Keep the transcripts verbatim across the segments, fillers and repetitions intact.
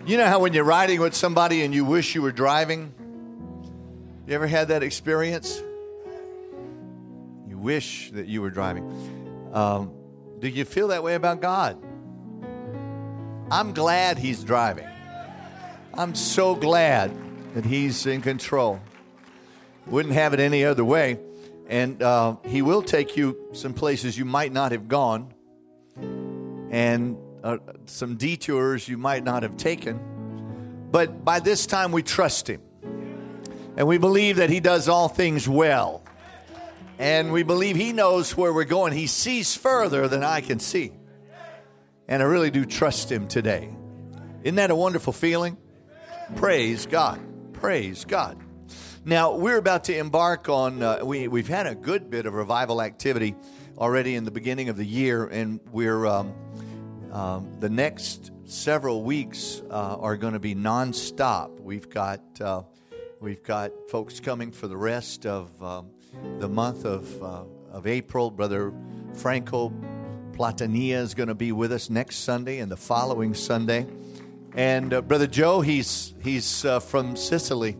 You know how when you're riding with somebody and you wish you were driving? You ever had that experience? You wish that you were driving. Um, do you feel that way about God? I'm glad He's driving. I'm so glad that He's in control. Wouldn't have it any other way. And uh, He will take you some places you might not have gone, and uh, some detours you might not have taken. But by this time we trust Him. And we believe that He does all things well. And we believe He knows where we're going. He sees further than I can see. And I really do trust Him today. Isn't that a wonderful feeling? Praise God. Praise God. Now, we're about to embark on, uh, we, we've had a good bit of revival activity already in the beginning of the year. And we're, um, um, the next several weeks uh, are going to be nonstop. We've got, uh, we've got folks coming for the rest of um, the month of, uh, of April. Brother Franco Platania is going to be with us next Sunday and the following Sunday. And uh, Brother Joe, he's he's uh, from Sicily.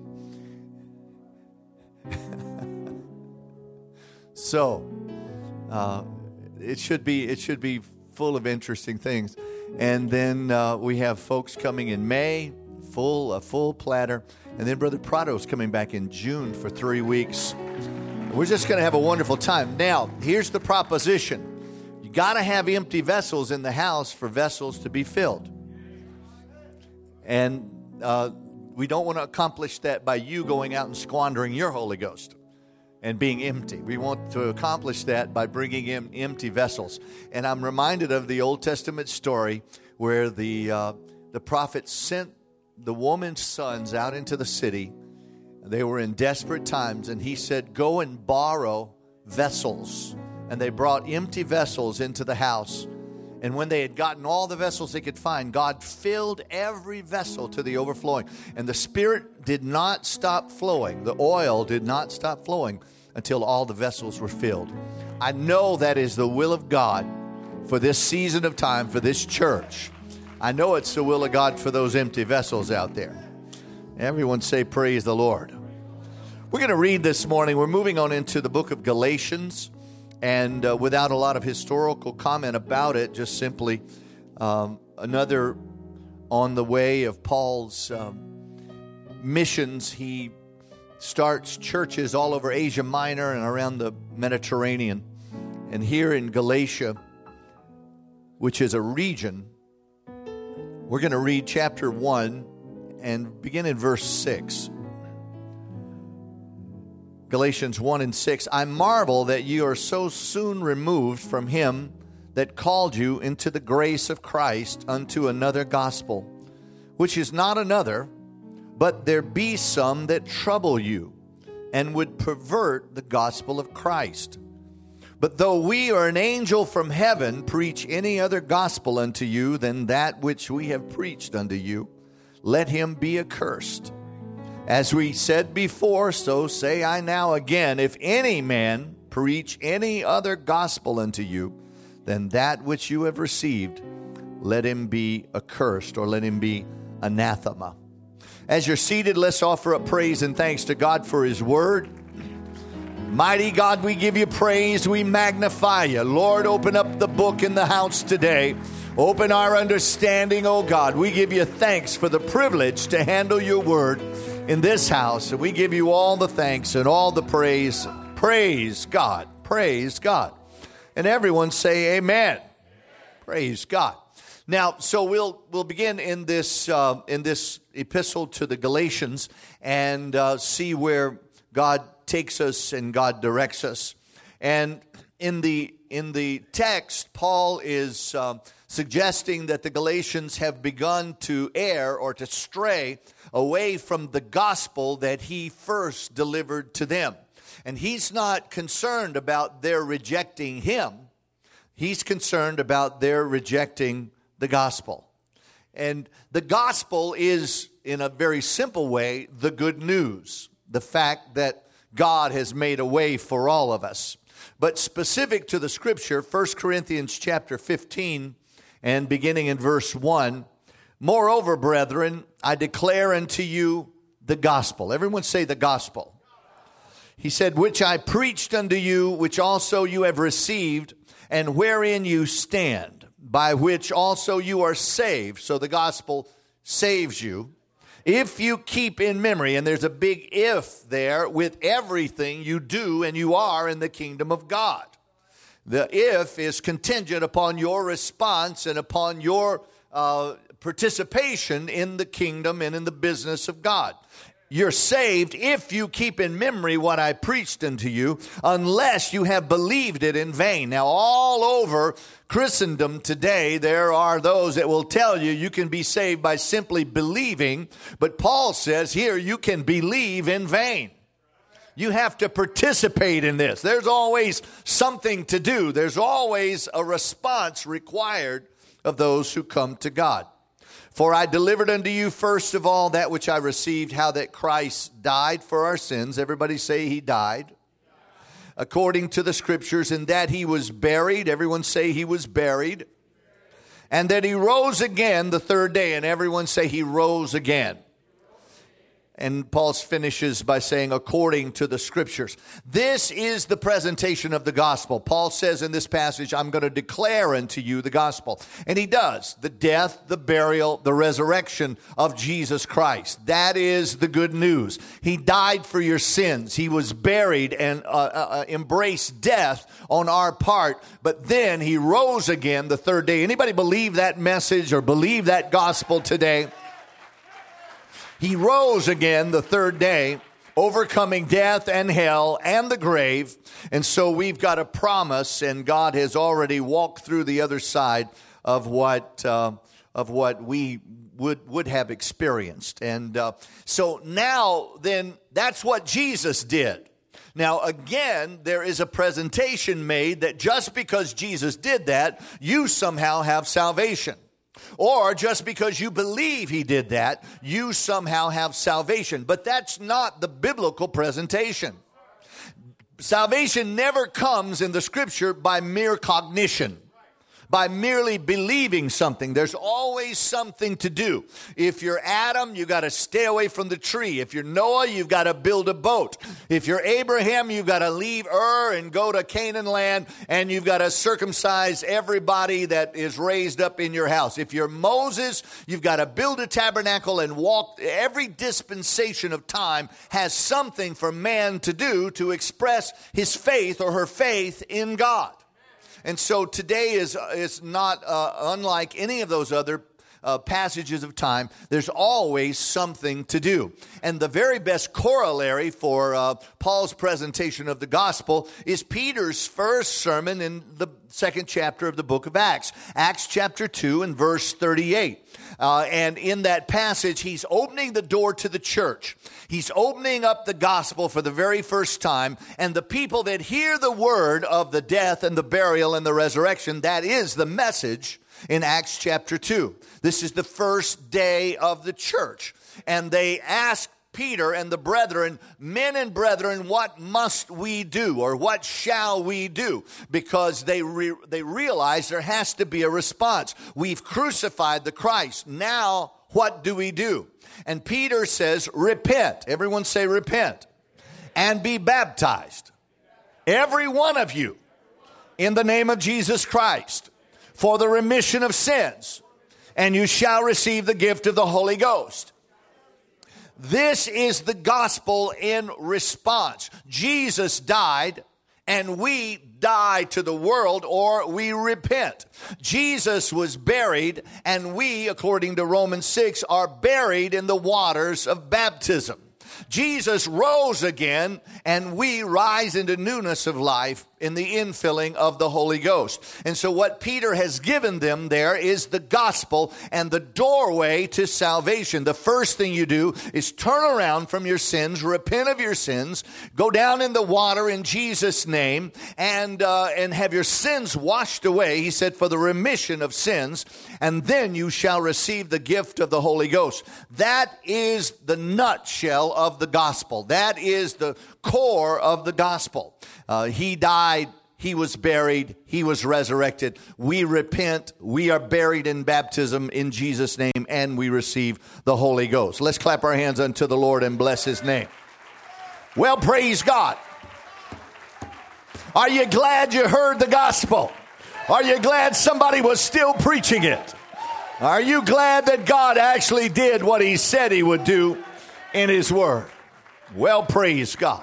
so uh, it should be it should be full of interesting things. And then uh, we have folks coming in May, full a full platter, and then Brother Prado's coming back in June for three weeks. We're just going to have a wonderful time. Now, here's the proposition. You got to have empty vessels in the house for vessels to be filled. And uh, we don't want to accomplish that by you going out and squandering your Holy Ghost and being empty. We want to accomplish that by bringing in empty vessels. And I'm reminded of the Old Testament story where the uh, the prophet sent the woman's sons out into the city. They were in desperate times, and he said, go and borrow vessels. And they brought empty vessels into the house. And when they had gotten all the vessels they could find, God filled every vessel to the overflowing. And the Spirit did not stop flowing. The oil did not stop flowing until all the vessels were filled. I know that is the will of God for this season of time, for this church. I know it's the will of God for those empty vessels out there. Everyone say, praise the Lord. We're going to read this morning. We're moving on into the book of Galatians. And uh, without a lot of historical comment about it, just simply um, another on the way of Paul's um, missions. He starts churches all over Asia Minor and around the Mediterranean. And here in Galatia, which is a region, we're going to read chapter one and begin in verse six. Galatians one and six, I marvel that you are so soon removed from him that called you into the grace of Christ unto another gospel, which is not another, but there be some that trouble you and would pervert the gospel of Christ. But though we or an angel from heaven preach any other gospel unto you than that which we have preached unto you, let him be accursed. As we said before, so say I now again, if any man preach any other gospel unto you than that which you have received, let him be accursed, or let him be anathema. As you're seated, let's offer up praise and thanks to God for his word. Mighty God, we give you praise, we magnify you. Lord, open up the book in the house today. Open our understanding, oh God. We give you thanks for the privilege to handle your word in this house, and we give you all the thanks and all the praise. Praise God. Praise God. And everyone say amen. Praise God. Now, so we'll we'll begin in this uh, in this epistle to the Galatians and uh, see where God takes us and God directs us. And in the in the text, Paul is uh, suggesting that the Galatians have begun to err or to stray away from the gospel that he first delivered to them. And he's not concerned about their rejecting him. He's concerned about their rejecting the gospel. And the gospel is, in a very simple way, the good news. The fact that God has made a way for all of us. But specific to the scripture, First Corinthians chapter fifteen and beginning in verse one, Moreover, brethren, I declare unto you the gospel. Everyone say the gospel. He said, which I preached unto you, which also you have received, and wherein you stand, by which also you are saved. So the gospel saves you. If you keep in memory, and there's a big if there, with everything you do and you are in the kingdom of God. The if is contingent upon your response and upon your uh, participation in the kingdom and in the business of God. You're saved if you keep in memory what I preached unto you, unless you have believed it in vain. Now, all over Christendom today, there are those that will tell you you can be saved by simply believing. But Paul says here, you can believe in vain. You have to participate in this. There's always something to do. There's always a response required of those who come to God. For I delivered unto you first of all that which I received, how that Christ died for our sins. Everybody say he died. According to the scriptures, and that he was buried. Everyone say he was buried. And that he rose again the third day. And everyone say he rose again. And Paul finishes by saying, according to the scriptures. This is the presentation of the gospel. Paul says in this passage, I'm going to declare unto you the gospel. And he does. The death, the burial, the resurrection of Jesus Christ. That is the good news. He died for your sins. He was buried and uh, uh, embraced death on our part. But then he rose again the third day. Anybody believe that message or believe that gospel today? He rose again the third day, overcoming death and hell and the grave. And so we've got a promise, and God has already walked through the other side of what uh, of what we would would have experienced. And uh, so now then, that's what Jesus did. Now, again, there is a presentation made that just because Jesus did that, you somehow have salvation. Or just because you believe he did that, you somehow have salvation. But that's not the biblical presentation. Salvation never comes in the scripture by mere cognition, by merely believing something. There's always something to do. If you're Adam, you got to stay away from the tree. If you're Noah, you've got to build a boat. If you're Abraham, you've got to leave Ur and go to Canaan land, and you've got to circumcise everybody that is raised up in your house. If you're Moses, you've got to build a tabernacle and walk. Every dispensation of time has something for man to do to express his faith or her faith in God. And so today is is not uh, unlike any of those other uh, passages of time. There's always something to do. And the very best corollary for uh, Paul's presentation of the gospel is Peter's first sermon in the second chapter of the book of Acts. Acts chapter two and verse thirty-eight. Uh, and in that passage, he's opening the door to the church. He's opening up the gospel for the very first time. And the people that hear the word of the death and the burial and the resurrection, that is the message in Acts chapter two. This is the first day of the church. And they ask Peter and the brethren, men and brethren, what must we do, or what shall we do? Because they re- they realize there has to be a response. We've crucified the Christ. Now, what do we do? And Peter says, repent. Everyone say repent. And be baptized. Every one of you, in the name of Jesus Christ, for the remission of sins. And you shall receive the gift of the Holy Ghost. This is the gospel in response. Jesus died, and we die to the world, or we repent. Jesus was buried, and we, according to Romans six, are buried in the waters of baptism. Jesus rose again, and we rise into newness of life in the infilling of the Holy Ghost. And so what Peter has given them there is the gospel and the doorway to salvation. The first thing you do is turn around from your sins, repent of your sins, go down in the water in Jesus' name, and uh, and have your sins washed away. He said, for the remission of sins, and then you shall receive the gift of the Holy Ghost. That is the nutshell of the gospel. That is the core of the gospel. Uh, he died He was buried. He was resurrected. We repent. We are buried in baptism in Jesus' name, and we receive the Holy Ghost. Let's clap our hands unto the Lord and bless his name. Well, praise God. Are you glad you heard the gospel? Are you glad somebody was still preaching it? Are you glad that God actually did what he said he would do in his word? Well, praise God.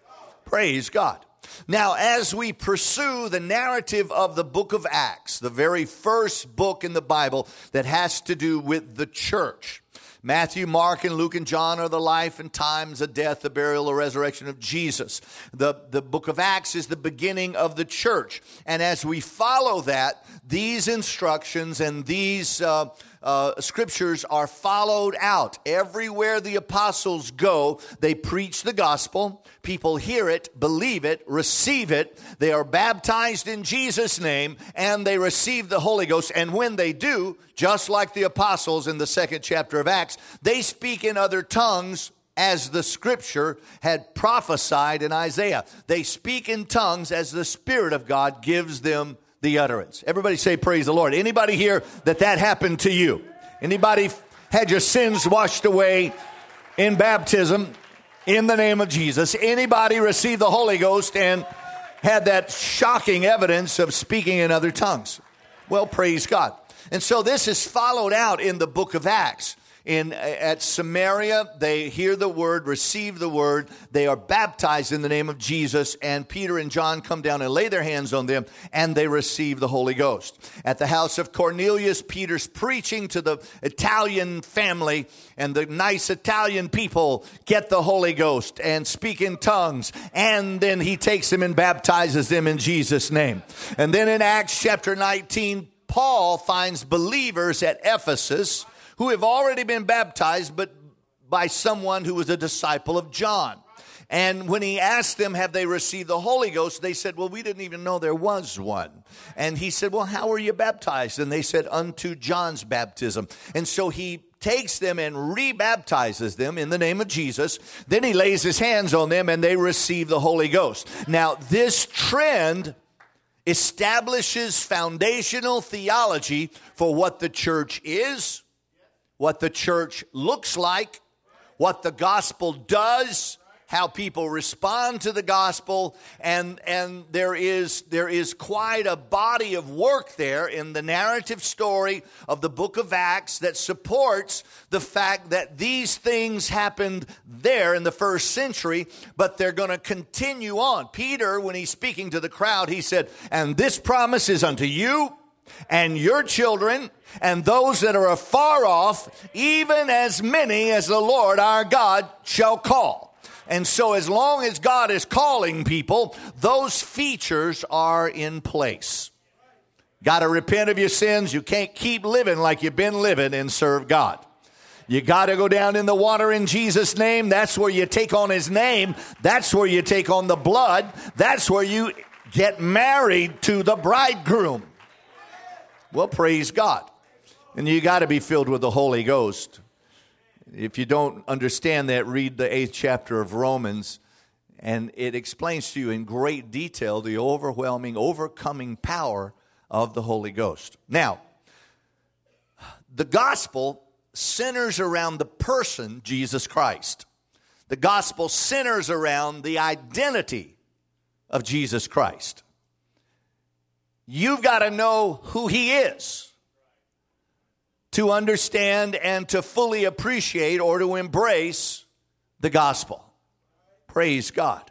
Praise God. Now, as we pursue the narrative of the book of Acts, the very first book in the Bible that has to do with the church, Matthew, Mark, and Luke, and John are the life and times, the death, the burial, the resurrection of Jesus. The, the book of Acts is the beginning of the church. And as we follow that, these instructions and these uh, uh, scriptures are followed out. Everywhere the apostles go, they preach the gospel. People hear it, believe it, receive it. They are baptized in Jesus' name, and they receive the Holy Ghost. And when they do, just like the apostles in the second chapter of Acts, they speak in other tongues as the scripture had prophesied in Isaiah. They speak in tongues as the Spirit of God gives them the utterance. Everybody say praise the Lord. Anybody here that that happened to you? Anybody had your sins washed away in baptism in the name of Jesus? Anybody received the Holy Ghost and had that shocking evidence of speaking in other tongues? Well, praise God. And so this is followed out in the book of Acts. In, at Samaria, they hear the word, receive the word. They are baptized in the name of Jesus, and Peter and John come down and lay their hands on them, and they receive the Holy Ghost. At the house of Cornelius, Peter's preaching to the Italian family, and the nice Italian people get the Holy Ghost and speak in tongues, and then he takes them and baptizes them in Jesus' name. And then in Acts chapter nineteen, Paul finds believers at Ephesus who have already been baptized, but by someone who was a disciple of John. And when he asked them, have they received the Holy Ghost? They said, well, we didn't even know there was one. And he said, well, how were you baptized? And they said, unto John's baptism. And so he takes them and rebaptizes them in the name of Jesus. Then he lays his hands on them and they receive the Holy Ghost. Now, this trend establishes foundational theology for what the church is, what the church looks like, what the gospel does, how people respond to the gospel, and and there is there is quite a body of work there in the narrative story of the book of Acts that supports the fact that these things happened there in the first century, but they're going to continue on. Peter, when he's speaking to the crowd, he said, and this promise is unto you and your children, and those that are afar off, even as many as the Lord our God shall call. And so as long as God is calling people, those features are in place. Got to repent of your sins. You can't keep living like you've been living and serve God. You got to go down in the water in Jesus' name. That's where you take on his name. That's where you take on the blood. That's where you get married to the bridegroom. Well, praise God. And you got to be filled with the Holy Ghost. If you don't understand that, read the eighth chapter of Romans, and it explains to you in great detail the overwhelming, overcoming power of the Holy Ghost. Now, the gospel centers around the person, Jesus Christ. The gospel centers around the identity of Jesus Christ. You've got to know who he is to understand and to fully appreciate or to embrace the gospel. Praise God.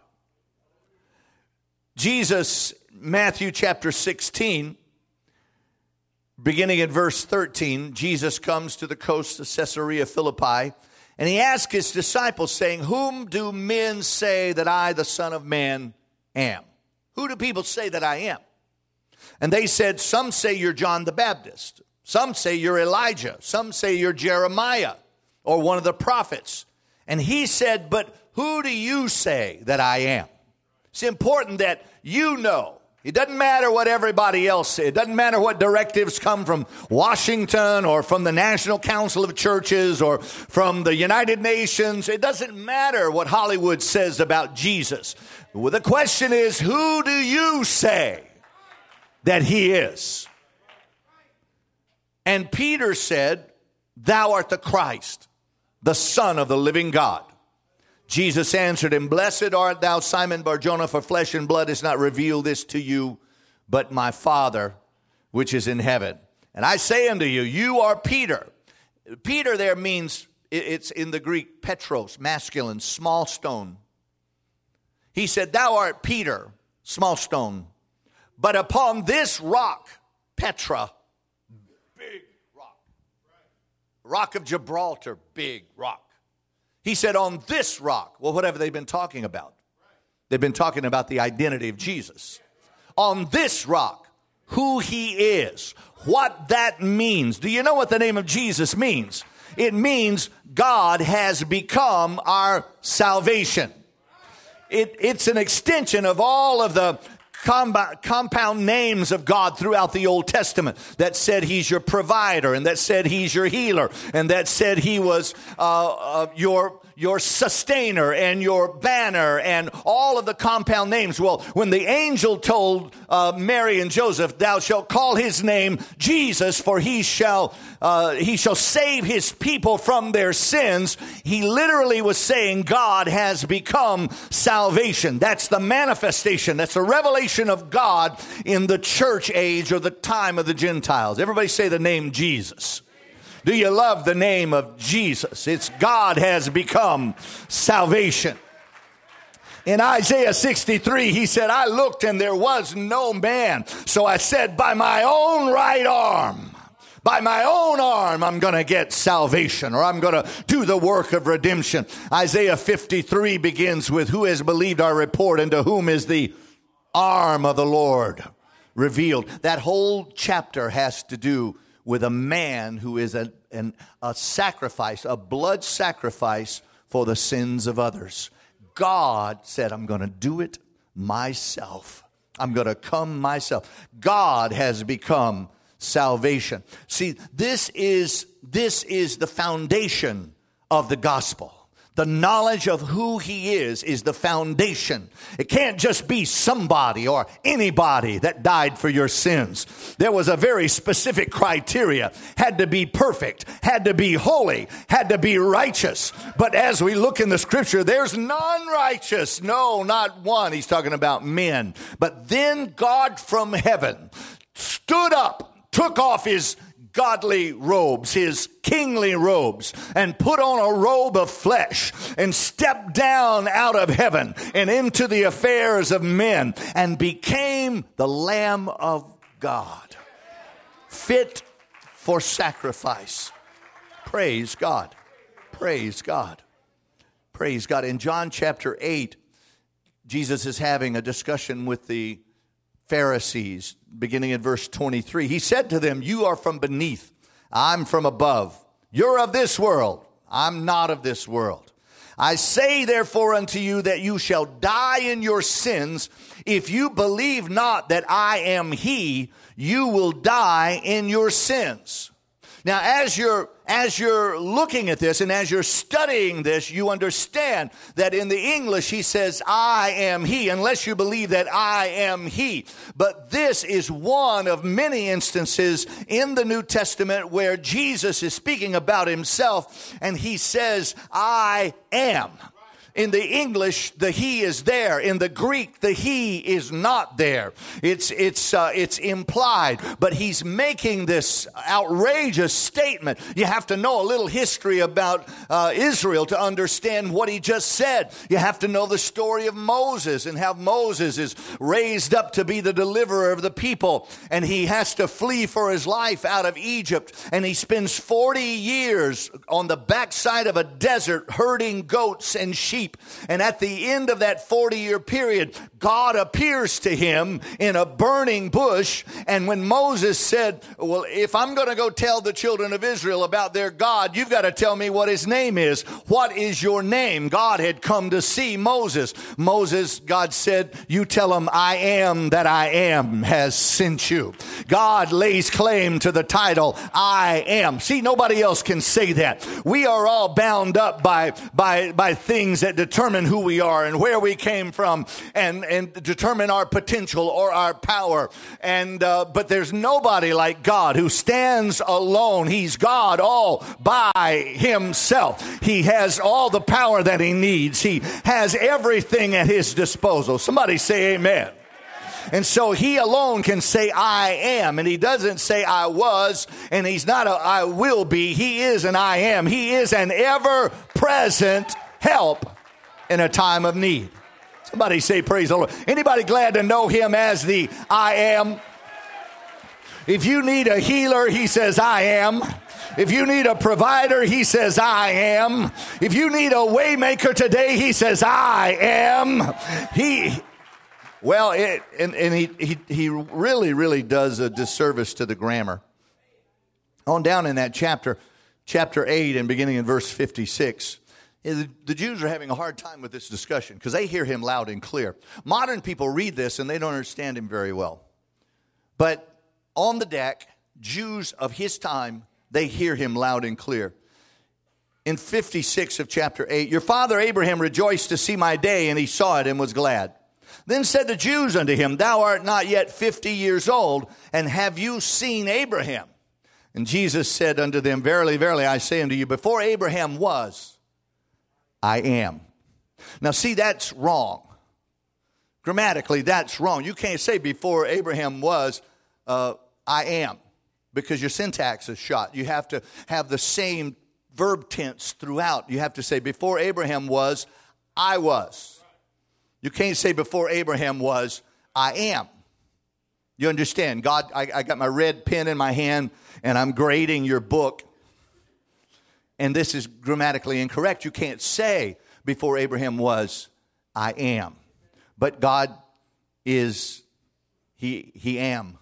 Jesus, Matthew chapter sixteen, beginning at verse thirteen, Jesus comes to the coast of Caesarea Philippi, and he asks his disciples, saying, whom do men say that I, the Son of Man, am? Who do people say that I am? And they said, some say you're John the Baptist. Some say you're Elijah. Some say you're Jeremiah or one of the prophets. And he said, but who do you say that I am? It's important that you know. It doesn't matter what everybody else says. It doesn't matter what directives come from Washington or from the National Council of Churches or from the United Nations. It doesn't matter what Hollywood says about Jesus. Well, the question is, who do you say that he is? And Peter said, thou art the Christ, the Son of the living God. Jesus answered him, blessed art thou, Simon Bar-Jonah, for flesh and blood has not revealed this to you, but my Father which is in heaven. And I say unto you, you are Peter. Peter there means, it's in the Greek, Petros, masculine, small stone. He said, thou art Peter, small stone. But upon this rock, Petra, big rock. Rock of Gibraltar, big rock. He said, on this rock. Well, what have they been talking about? They've been talking about the identity of Jesus. On this rock, who he is, what that means. Do you know what the name of Jesus means? It means God has become our salvation. It, it's an extension of all of the compound, compound names of God throughout the Old Testament that said he's your provider, and that said he's your healer, and that said he was uh, uh, your your sustainer and your banner, and all of the compound names. Well, when the angel told uh, Mary and Joseph, thou shalt call his name Jesus, for he shall uh, he shall save his people from their sins, he literally was saying God has become salvation. That's the manifestation. That's the revelation of God in the church age, or the time of the Gentiles. Everybody say the name Jesus. Do you love the name of Jesus? It's God has become salvation. In Isaiah sixty-three, he said, I looked and there was no man. So I said, by my own right arm, by my own arm, I'm going to get salvation, or I'm going to do the work of redemption. Isaiah fifty-three begins with, who has believed our report, and to whom is the arm of the Lord revealed. That whole chapter has to do with a man who is a, an, a sacrifice, a blood sacrifice for the sins of others. God said, I'm going to do it myself. I'm going to come myself. God has become salvation. See, this is, this is the foundation of the gospel. The knowledge of who he is is the foundation. It can't just be somebody or anybody that died for your sins. There was a very specific criteria. Had to be perfect, had to be holy, had to be righteous. But as we look in the scripture, there's none righteous. No, not one. He's talking about men. But then God from heaven stood up, took off his godly robes, his kingly robes, and put on a robe of flesh, and stepped down out of heaven and into the affairs of men, and became the Lamb of God, fit for sacrifice. Praise God. Praise God. Praise God. In John chapter eight, Jesus is having a discussion with the Pharisees, beginning in verse twenty-three. He said to them, you are from beneath, I'm from above. You're of this world, I'm not of this world. I say therefore unto you that you shall die in your sins. If you believe not that I am he, you will die in your sins. Now, as you're, as you're looking at this and as you're studying this, you understand that in the English, he says, I am he, unless you believe that I am he. But this is one of many instances in the New Testament where Jesus is speaking about himself, and he says, I am. In the English, the he is there. In the Greek, the he is not there. It's, it's, uh, it's implied, but he's making this outrageous statement. You have to know a little history about uh, Israel to understand what he just said. You have to know the story of Moses, and how Moses is raised up to be the deliverer of the people, and he has to flee for his life out of Egypt, and he spends forty years on the backside of a desert herding goats and sheep. And at the end of that forty-year period, God appears to him in a burning bush. And when Moses said, well, if I'm going to go tell the children of Israel about their God, you've got to tell me what his name is. What is your name? God had come to see Moses. Moses, God said, you tell him I am that I am has sent you. God lays claim to the title I am. See, nobody else can say that. We are all bound up by, by, by things that determine who we are and where we came from and, and determine our potential or our power. And uh, but there's nobody like God who stands alone. He's God all by himself. He has all the power that he needs. He has everything at his disposal. Somebody say amen. And so he alone can say, I am. And he doesn't say I was, and he's not a I will be. He is an I am. He is an ever-present help in a time of need. Somebody say praise the Lord. Anybody glad to know him as the I am? If you need a healer, he says, I am. If you need a provider, he says, I am. If you need a way maker today, he says, I am. He... Well, it, and, and he, he he really, really does a disservice to the grammar. On down in that chapter, chapter eight and beginning in verse fifty-six, the, the Jews are having a hard time with this discussion because they hear him loud and clear. Modern people read this and they don't understand him very well. But on the deck, Jews of his time, they hear him loud and clear. In fifty-six of chapter eight, your father Abraham rejoiced to see my day, and he saw it and was glad. Then said the Jews unto him, thou art not yet fifty years old, and have you seen Abraham? And Jesus said unto them, verily, verily, I say unto you, before Abraham was, I am. Now see, that's wrong. Grammatically, that's wrong. You can't say before Abraham was, uh, I am, because your syntax is shot. You have to have the same verb tense throughout. You have to say before Abraham was, I was. You can't say before Abraham was, I am. You understand? God, I, I got my red pen in my hand and I'm grading your book. And this is grammatically incorrect. You can't say before Abraham was, I am. But God is, he, he am.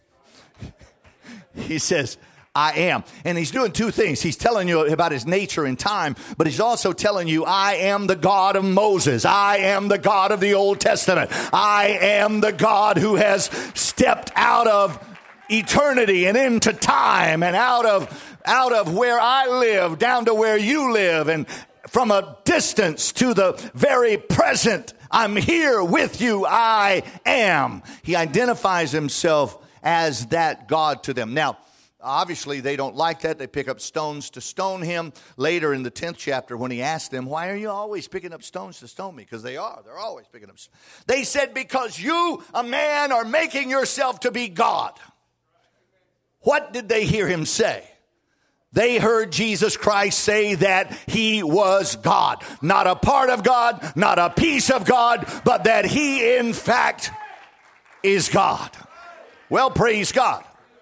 He says, I am. And he's doing two things. He's telling you about his nature and time, but he's also telling you, I am the God of Moses. I am the God of the Old Testament. I am the God who has stepped out of eternity and into time and out of, out of where I live down to where you live, and from a distance to the very present. I'm here with you. I am. He identifies himself as that God to them. Now, obviously, they don't like that. They pick up stones to stone him. Later in the tenth chapter, when he asked them, why are you always picking up stones to stone me? Because they are. They're always picking up stones. They said, because you, a man, are making yourself to be God. What did they hear him say? They heard Jesus Christ say that he was God. Not a part of God, not a piece of God, but that he, in fact, is God. Well, praise God.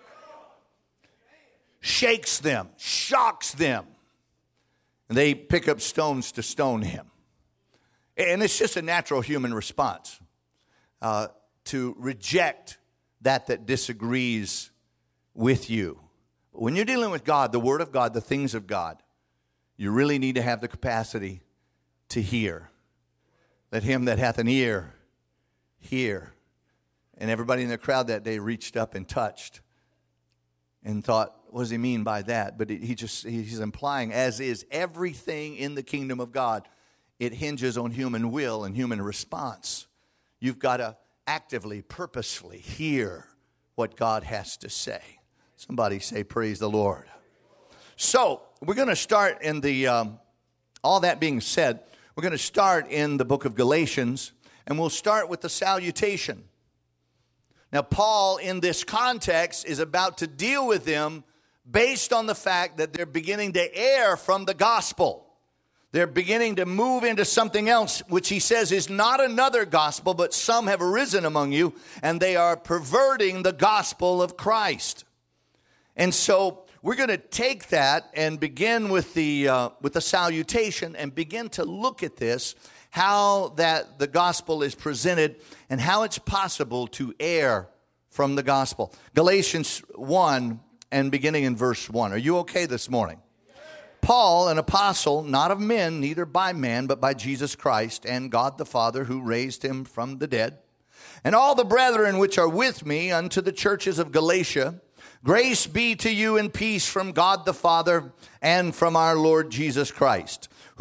Shakes them, shocks them, and they pick up stones to stone him. And it's just a natural human response uh, to reject that that disagrees with you. When you're dealing with God, the Word of God, the things of God, you really need to have the capacity to hear. Let him that hath an ear hear. And everybody in the crowd that day reached up and touched and thought, what does he mean by that? But he just, he's implying, as is everything in the kingdom of God, it hinges on human will and human response. You've got to actively, purposefully hear what God has to say. Somebody say, praise the Lord. So, we're going to start in the, um, all that being said, we're going to start in the book of Galatians, and we'll start with the salutation. Now, Paul, in this context, is about to deal with them based on the fact that they're beginning to err from the gospel. They're beginning to move into something else, which he says is not another gospel, but some have arisen among you, and they are perverting the gospel of Christ. And so we're going to take that and begin with the uh, with the salutation and begin to look at this, how that the gospel is presented and how it's possible to err from the gospel. Galatians one and beginning in verse one. Are you okay this morning? Paul, an apostle, not of men, neither by man, but by Jesus Christ and God the Father, who raised him from the dead, and all the brethren which are with me unto the churches of Galatia, grace be to you and peace from God the Father and from our Lord Jesus Christ, who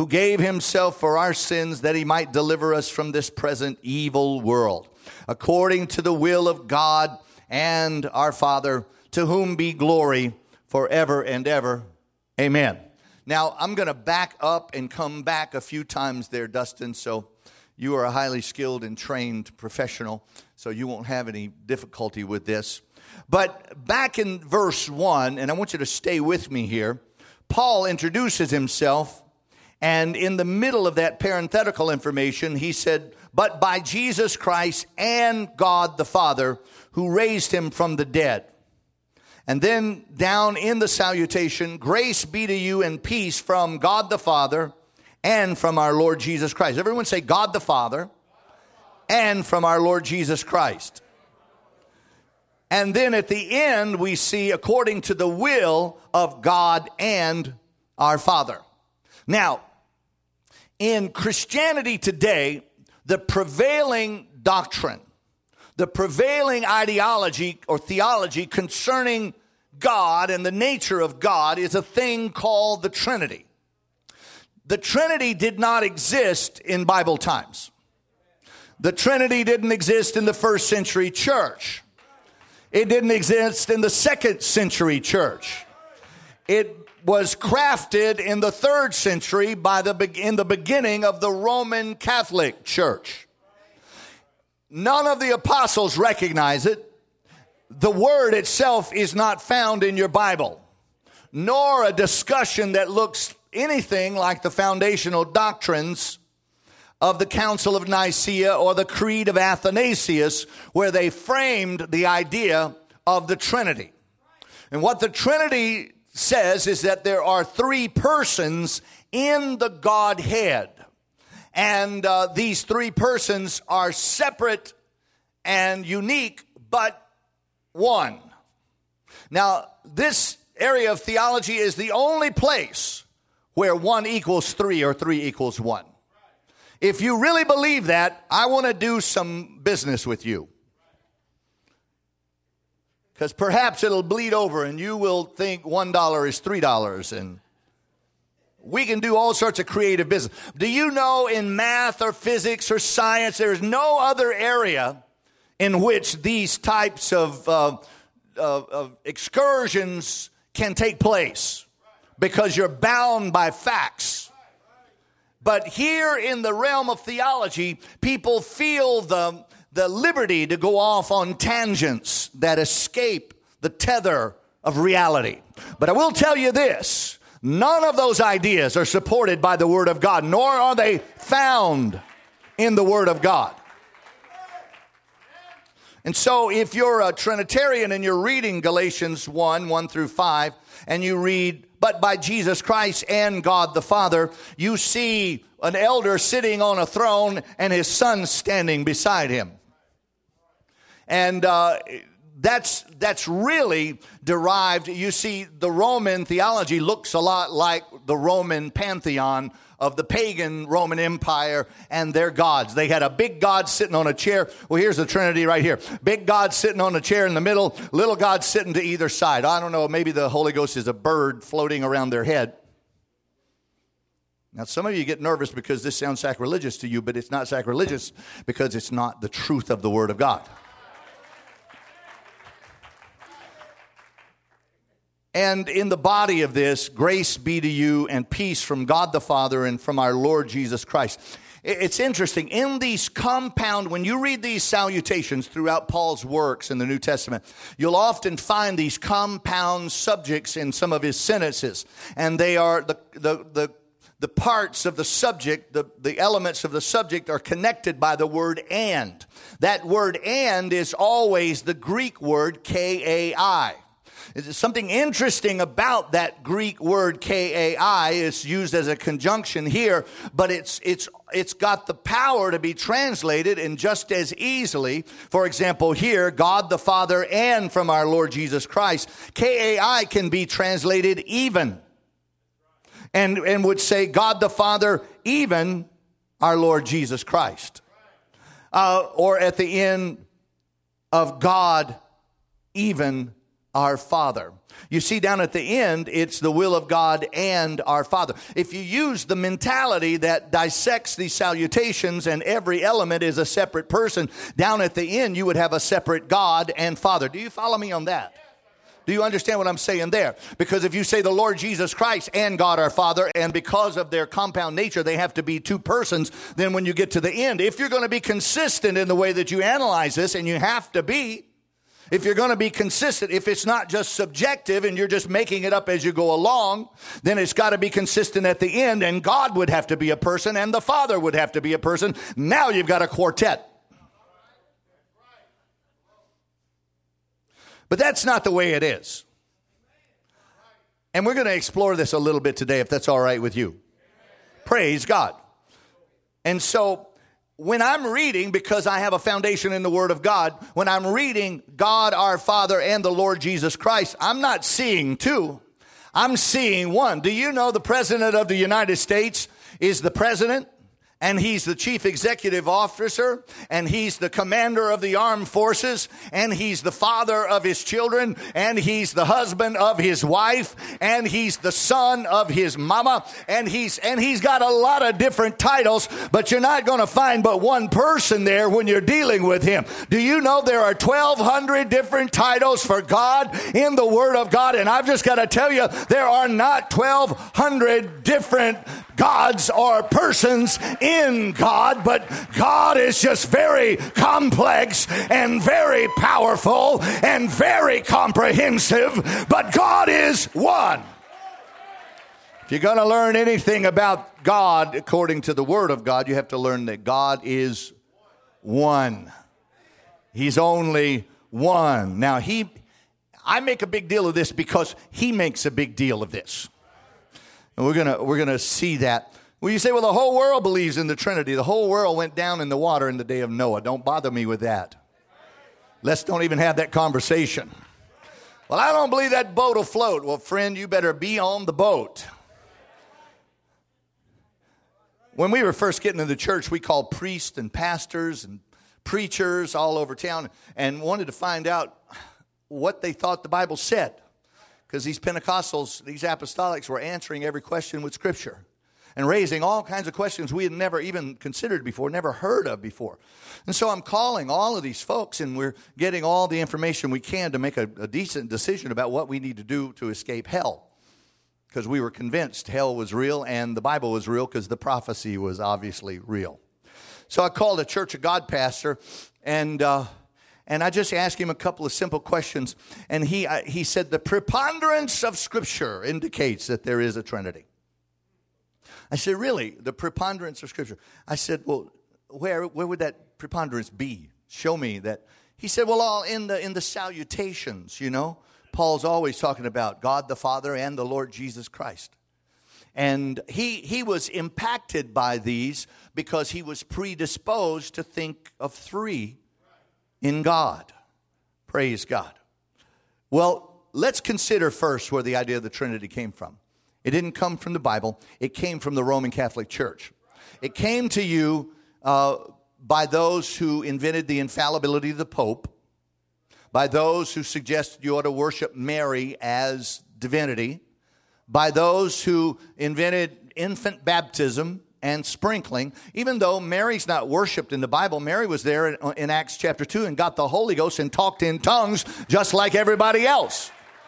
who gave himself for our sins that he might deliver us from this present evil world, according to the will of God and our Father, to whom be glory forever and ever. Amen. Now, I'm going to back up and come back a few times there, Dustin, so you are a highly skilled and trained professional, so you won't have any difficulty with this. But back in verse one, and I want you to stay with me here, Paul introduces himself, and in the middle of that parenthetical information, he said, but by Jesus Christ and God the Father, who raised him from the dead. And then down in the salutation, grace be to you and peace from God the Father and from our Lord Jesus Christ. Everyone say God the Father and from our Lord Jesus Christ. And then at the end, we see according to the will of God and our Father. Now, in Christianity today, the prevailing doctrine, the prevailing ideology or theology concerning God and the nature of God is a thing called the Trinity. The Trinity did not exist in Bible times. The Trinity didn't exist in the first century church. It didn't exist in the second century church. It was crafted in the third century by the in the beginning of the Roman Catholic Church. None of the apostles recognize it. The word itself is not found in your Bible, nor a discussion that looks anything like the foundational doctrines of the Council of Nicaea or the Creed of Athanasius, where they framed the idea of the Trinity. And what the Trinity says is that there are three persons in the Godhead. And uh, these three persons are separate and unique, but one. Now, this area of theology is the only place where one equals three or three equals one. If you really believe that, I want to do some business with you. Because perhaps it'll bleed over and you will think one dollar is three dollars and we can do all sorts of creative business. Do you know in math or physics or science, there's no other area in which these types of, uh, of, of excursions can take place because you're bound by facts. But here in the realm of theology, people feel the, the liberty to go off on tangents that escape the tether of reality. But I will tell you this. None of those ideas are supported by the Word of God, nor are they found in the Word of God. And so if you're a Trinitarian and you're reading Galatians one, one through five, and you read, but by Jesus Christ and God the Father, you see an elder sitting on a throne and his son standing beside him. And uh That's that's really derived. You see, the Roman theology looks a lot like the Roman pantheon of the pagan Roman Empire and their gods. They had a big god sitting on a chair. Well, here's the Trinity right here. Big god sitting on a chair in the middle, little god sitting to either side. I don't know, maybe the Holy Ghost is a bird floating around their head. Now, some of you get nervous because this sounds sacrilegious to you, but it's not sacrilegious because it's not the truth of the Word of God. And in the body of this, grace be to you and peace from God the Father and from our Lord Jesus Christ. It's interesting. In these compound, when you read these salutations throughout Paul's works in the New Testament, you'll often find these compound subjects in some of his sentences. And they are the, the, the, the parts of the subject, the, the elements of the subject are connected by the word and. That word and is always the Greek word K A I. Something interesting about that Greek word K A I is used as a conjunction here, but it's it's it's got the power to be translated and just as easily. For example, here, God the Father and from our Lord Jesus Christ. K A I can be translated even. And, and would say God the Father, even our Lord Jesus Christ. Uh, or at the end of God, even our Father. You see down at the end, it's the will of God and our Father. If you use the mentality that dissects these salutations and every element is a separate person, down at the end you would have a separate God and Father. Do you follow me on that? Do you understand what I'm saying there? Because if you say the Lord Jesus Christ and God our Father, and because of their compound nature, they have to be two persons, then when you get to the end, if you're going to be consistent in the way that you analyze this, and you have to be, if you're going to be consistent, if it's not just subjective and you're just making it up as you go along, then it's got to be consistent at the end, and God would have to be a person and the Father would have to be a person. Now you've got a quartet. But that's not the way it is. And we're going to explore this a little bit today, if that's all right with you. Praise God. And so when I'm reading, because I have a foundation in the Word of God, when I'm reading God our Father and the Lord Jesus Christ, I'm not seeing two. I'm seeing one. Do you know the President of the United States is the President? And he's the chief executive officer, and he's the commander of the armed forces, and he's the father of his children, and he's the husband of his wife, and he's the son of his mama, and he's and he's got a lot of different titles, but you're not going to find but one person there when you're dealing with him. Do you know there are twelve hundred different titles for God in the Word of God? And I've just got to tell you, there are not twelve hundred different gods or persons in God, but God is just very complex and very powerful and very comprehensive, but God is one. If you're going to learn anything about God according to the Word of God, you have to learn that God is one. He's only one. Now, he, I make a big deal of this because he makes a big deal of this. And we're gonna we're gonna see that. Well, you say, well, the whole world believes in the Trinity. The whole world went down in the water in the day of Noah. Don't bother me with that. Let's don't even have that conversation. Well, I don't believe that boat will float. Well, friend, you better be on the boat. When we were first getting into the church, we called priests and pastors and preachers all over town and wanted to find out what they thought the Bible said. Because these Pentecostals, these apostolics were answering every question with Scripture and raising all kinds of questions we had never even considered before, never heard of before. And so I'm calling all of these folks, and we're getting all the information we can to make a, a decent decision about what we need to do to escape hell. Because we were convinced hell was real and the Bible was real because the prophecy was obviously real. So I called a Church of God pastor, and uh, and I just asked him a couple of simple questions. And he uh, he said, the preponderance of Scripture indicates that there is a Trinity. I said, really? The preponderance of Scripture? I said, well, where where would that preponderance be? Show me that. He said, well, all in the in the salutations, you know. Paul's always talking about God the Father and the Lord Jesus Christ. And he he was impacted by these because he was predisposed to think of three in God. Praise God. Well, let's consider first where the idea of the Trinity came from. It didn't come from the Bible. It came from the Roman Catholic Church. It came to you uh, by those who invented the infallibility of the Pope, by those who suggested you ought to worship Mary as divinity, by those who invented infant baptism and sprinkling. Even though Mary's not worshipped in the Bible, Mary was there in, in Acts chapter two and got the Holy Ghost and talked in tongues just like everybody else.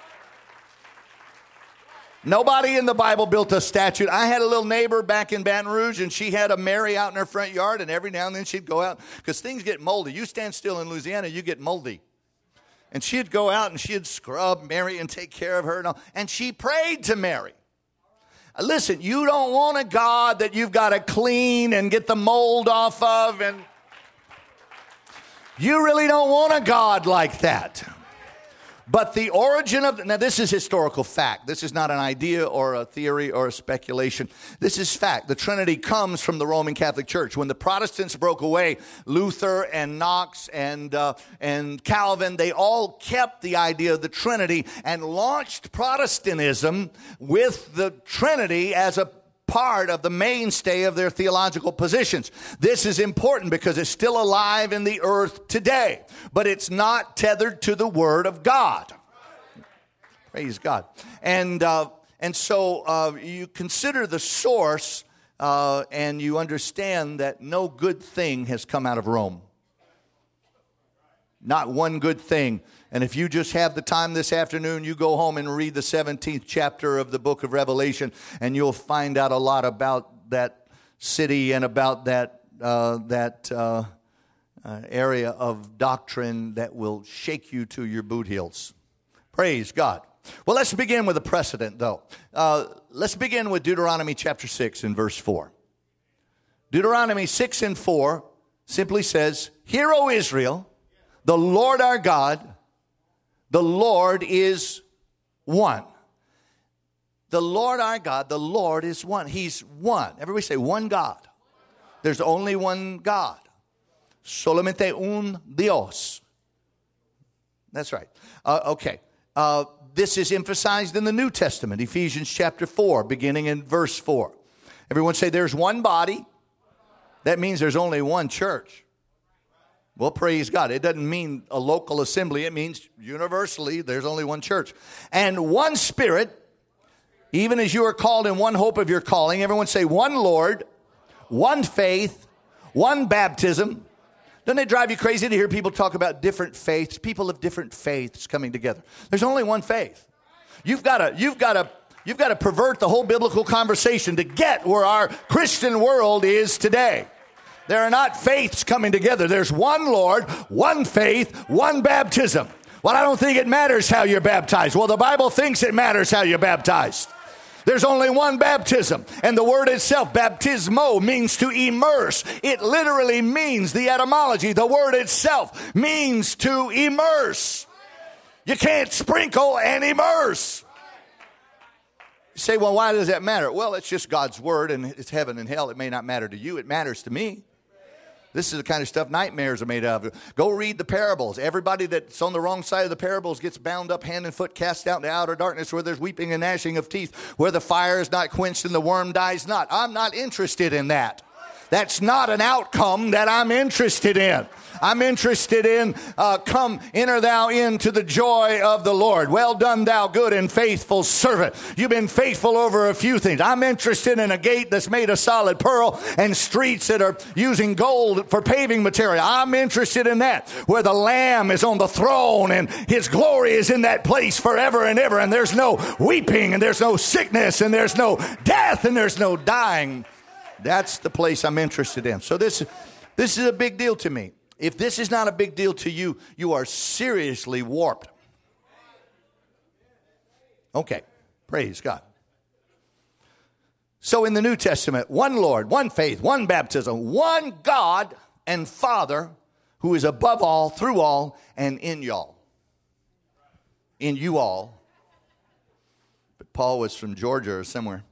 Nobody in the Bible built a statue. I had a little neighbor back in Baton Rouge, and she had a Mary out in her front yard, and every now and then she'd go out because things get moldy. You stand still in Louisiana, you get moldy. And she'd go out and she'd scrub Mary and take care of her. And, all. and she prayed to Mary. Listen, you don't want a God that you've got to clean and get the mold off of. And you really don't want a God like that. But the origin of, now this is historical fact. This is not an idea or a theory or a speculation. This is fact. The Trinity comes from the Roman Catholic Church. When the Protestants broke away, Luther and Knox and uh, and Calvin, they all kept the idea of the Trinity and launched Protestantism with the Trinity as a part of the mainstay of their theological positions. This is important because it's still alive in the earth today, but it's not tethered to the Word of God. Praise God. And uh, and so uh, you consider the source, uh, and you understand that no good thing has come out of Rome. Not one good thing. And if you just have the time this afternoon, you go home and read the seventeenth chapter of the book of Revelation, and you'll find out a lot about that city and about that uh, that uh, uh, area of doctrine that will shake you to your boot heels. Praise God. Well, let's begin with a precedent, though. Uh, let's begin with Deuteronomy chapter six and verse four. Deuteronomy six and four simply says, "Hear, O Israel, the Lord our God, the Lord is one." The Lord our God, the Lord is one. He's one. Everybody say one God. There's only one God. Solamente un Dios. That's right. Uh, okay. Uh, this is emphasized in the New Testament, Ephesians chapter four, beginning in verse four. Everyone say there's one body. That means there's only one church. Well, praise God. It doesn't mean a local assembly. It means universally there's only one church. And one Spirit, even as you are called in one hope of your calling. Everyone say one Lord, one faith, one baptism. Doesn't it drive you crazy to hear people talk about different faiths, people of different faiths coming together? There's only one faith. You've got to, you've got to, you've got to pervert the whole biblical conversation to get where our Christian world is today. There are not faiths coming together. There's one Lord, one faith, one baptism. Well, I don't think it matters how you're baptized. Well, the Bible thinks it matters how you're baptized. There's only one baptism. And the word itself, baptismo, means to immerse. It literally means, the etymology, the word itself means to immerse. You can't sprinkle and immerse. You say, well, why does that matter? Well, it's just God's word, and it's heaven and hell. It may not matter to you. It matters to me. This is the kind of stuff nightmares are made out of. Go read the parables. Everybody that's on the wrong side of the parables gets bound up hand and foot, cast out into outer darkness where there's weeping and gnashing of teeth, where the fire is not quenched and the worm dies not. I'm not interested in that. That's not an outcome that I'm interested in. I'm interested in, uh, come, enter thou into the joy of the Lord. Well done, thou good and faithful servant. You've been faithful over a few things. I'm interested in a gate that's made of solid pearl and streets that are using gold for paving material. I'm interested in that, where the Lamb is on the throne and his glory is in that place forever and ever. And there's no weeping and there's no sickness and there's no death and there's no dying. That's the place I'm interested in. So this, this is a big deal to me. If this is not a big deal to you, you are seriously warped. Okay, praise God. So in the New Testament, one Lord, one faith, one baptism, one God and Father who is above all, through all, and in y'all. In you all. But Paul was from Georgia or somewhere.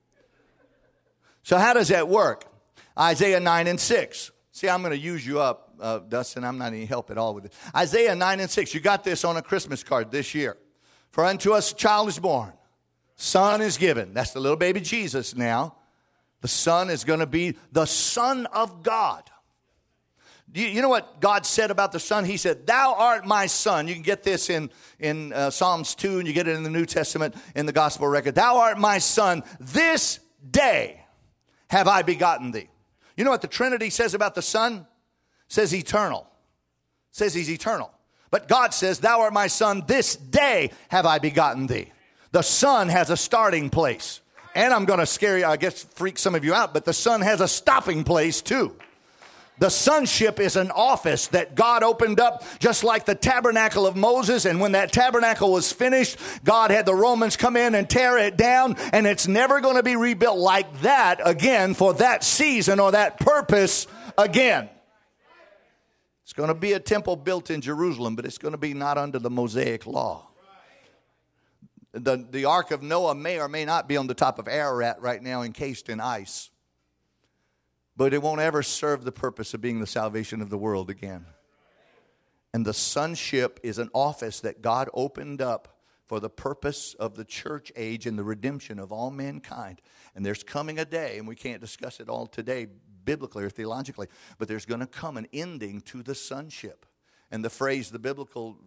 So how does that work? Isaiah nine and six. See, I'm going to use you up, uh, Dustin. I'm not any help at all with it. Isaiah nine and six. You got this on a Christmas card this year. For unto us a child is born. Son is given. That's the little baby Jesus now. The Son is going to be the Son of God. You, you know what God said about the Son? He said, thou art my Son. You can get this in, in uh, Psalms two, and you get it in the New Testament in the Gospel record. Thou art my Son. This day have I begotten thee. You know what the Trinity says about the Son? It says eternal. It says he's eternal. But God says, thou art my Son, this day have I begotten thee. The Son has a starting place. And I'm going to scare you, I guess freak some of you out, but the Son has a stopping place too. The sonship is an office that God opened up just like the tabernacle of Moses. And when that tabernacle was finished, God had the Romans come in and tear it down. And it's never going to be rebuilt like that again for that season or that purpose again. It's going to be a temple built in Jerusalem, but it's going to be not under the Mosaic law. The, the Ark of Noah may or may not be on the top of Ararat right now encased in ice. But it won't ever serve the purpose of being the salvation of the world again. And the sonship is an office that God opened up for the purpose of the church age and the redemption of all mankind. And there's coming a day, and we can't discuss it all today biblically or theologically, but there's going to come an ending to the sonship. And the phrase, the biblical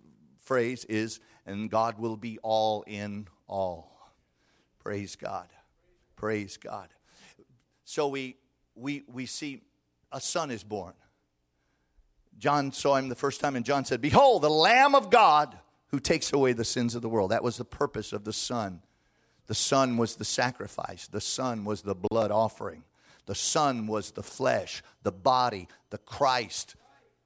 phrase is, and God will be all in all. Praise God. Praise God. So we we we see a son is born. John saw him the first time, and John said, "Behold, the Lamb of God who takes away the sins of the world." That was the purpose of the son. The son was the sacrifice. The son was the blood offering. The son was the flesh, the body, the Christ.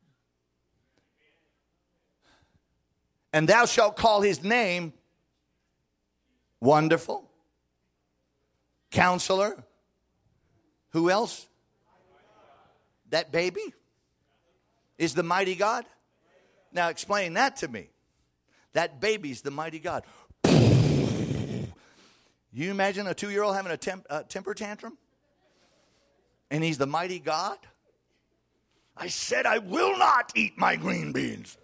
And thou shalt call his name Wonderful, Counselor. Who else? That baby is the mighty God? Now explain that to me. That baby's the mighty God. You imagine a two-year-old having a temp, uh, temper tantrum? And he's the mighty God? I said I will not eat my green beans.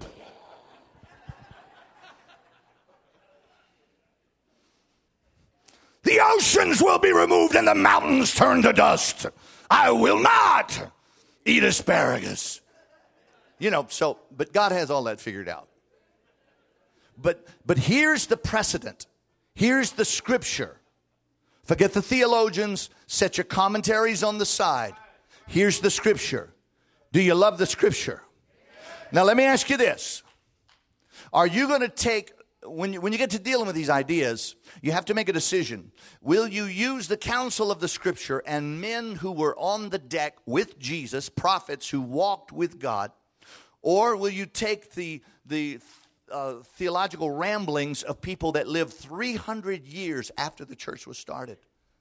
The oceans will be removed and the mountains turned to dust. I will not eat asparagus. You know, so, but God has all that figured out. But, but here's the precedent. Here's the scripture. Forget the theologians. Set your commentaries on the side. Here's the scripture. Do you love the scripture? Now let me ask you this. Are you going to take, when you, when you get to dealing with these ideas, you have to make a decision. Will you use the counsel of the scripture and men who were on the deck with Jesus, prophets who walked with God, or will you take the the uh, theological ramblings of people that lived three hundred years after the church was started,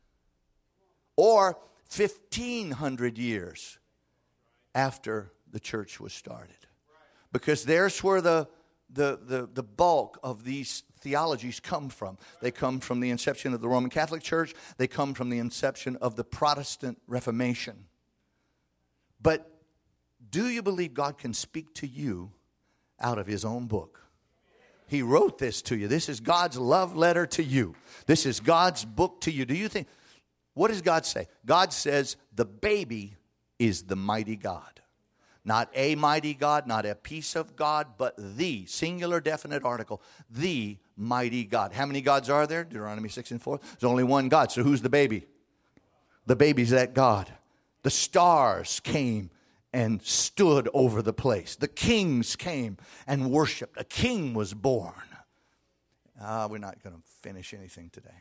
or fifteen hundred years after the church was started? Because there's where the the the, the bulk of these theologies come from. They come from the inception of the Roman Catholic Church. They come from the inception of the Protestant Reformation. But do you believe God can speak to you out of his own book? He wrote this to you. This is God's love letter to you. This is God's book to you. Do you think, what does God say? God says the baby is the mighty God. Not a mighty God, not a piece of God, but the, singular definite article, the mighty God. How many gods are there? Deuteronomy six and four. There's only one God. So who's the baby? The baby's that God. The stars came and stood over the place. The kings came and worshiped. A king was born. Ah, we're not going to finish anything today.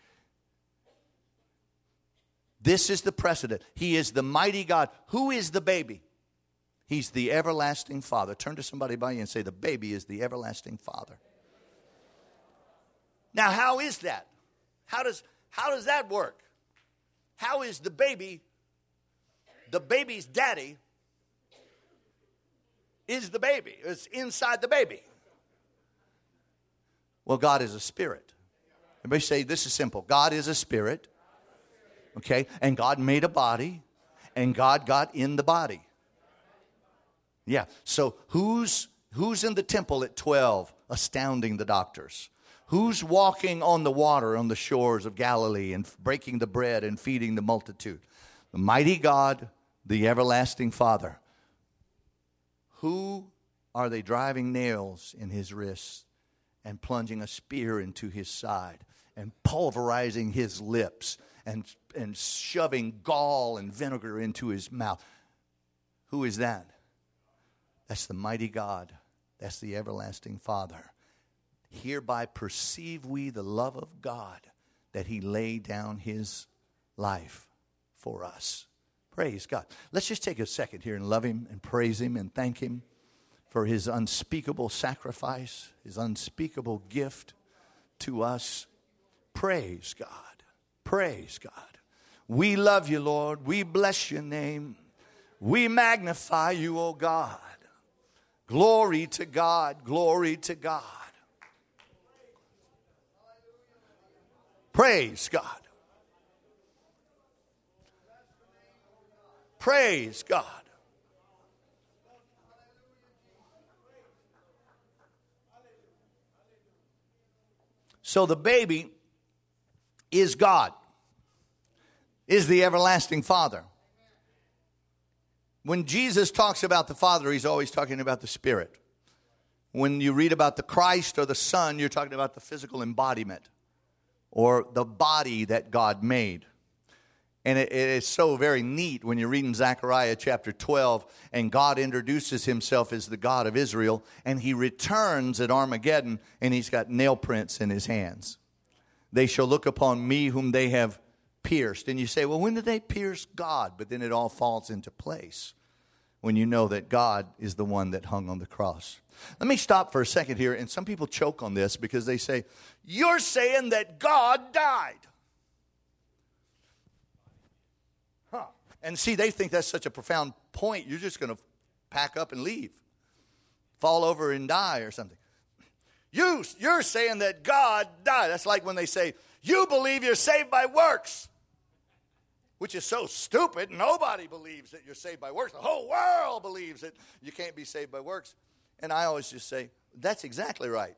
This is the precedent. He is the mighty God. Who is the baby? He's the everlasting Father. Turn to somebody by you and say, the baby is the everlasting Father. Now, how is that? How does, how does that work? How is the baby, the baby's daddy, is the baby? It's inside the baby. Well, God is a spirit. Everybody say, this is simple. God is a spirit. Okay? And God made a body. And God got in the body. Yeah. So who's who's in the temple at twelve astounding the doctors? Who's walking on the water on the shores of Galilee and breaking the bread and feeding the multitude? The mighty God, the everlasting Father. Who are they driving nails in his wrists and plunging a spear into his side and pulverizing his lips and, and shoving gall and vinegar into his mouth? Who is that? That's the mighty God. That's the everlasting Father. Hereby perceive we the love of God, that he laid down his life for us. Praise God. Let's just take a second here and love him and praise him and thank him for his unspeakable sacrifice, his unspeakable gift to us. Praise God. Praise God. We love you, Lord. We bless your name. We magnify you, O God. Glory to God. Glory to God. Praise God. Praise God. So the baby is God, is the everlasting Father. When Jesus talks about the Father, he's always talking about the Spirit. When you read about the Christ or the Son, you're talking about the physical embodiment or the body that God made. And it, it is so very neat when you're reading Zechariah chapter twelve, and God introduces himself as the God of Israel, and he returns at Armageddon, and he's got nail prints in his hands. They shall look upon me whom they have pierced. And you say, well, when did they pierce God? But then it all falls into place when you know that God is the one that hung on the cross. Let me stop for a second here, and some people choke on this because they say, you're saying that God died. Huh. And see, they think that's such a profound point, you're just going to pack up and leave. Fall over and die or something. You, you're saying that God died. That's like when they say, you believe you're saved by works. Which is so stupid. Nobody believes that you're saved by works. The whole world believes that you can't be saved by works. And I always just say, that's exactly right.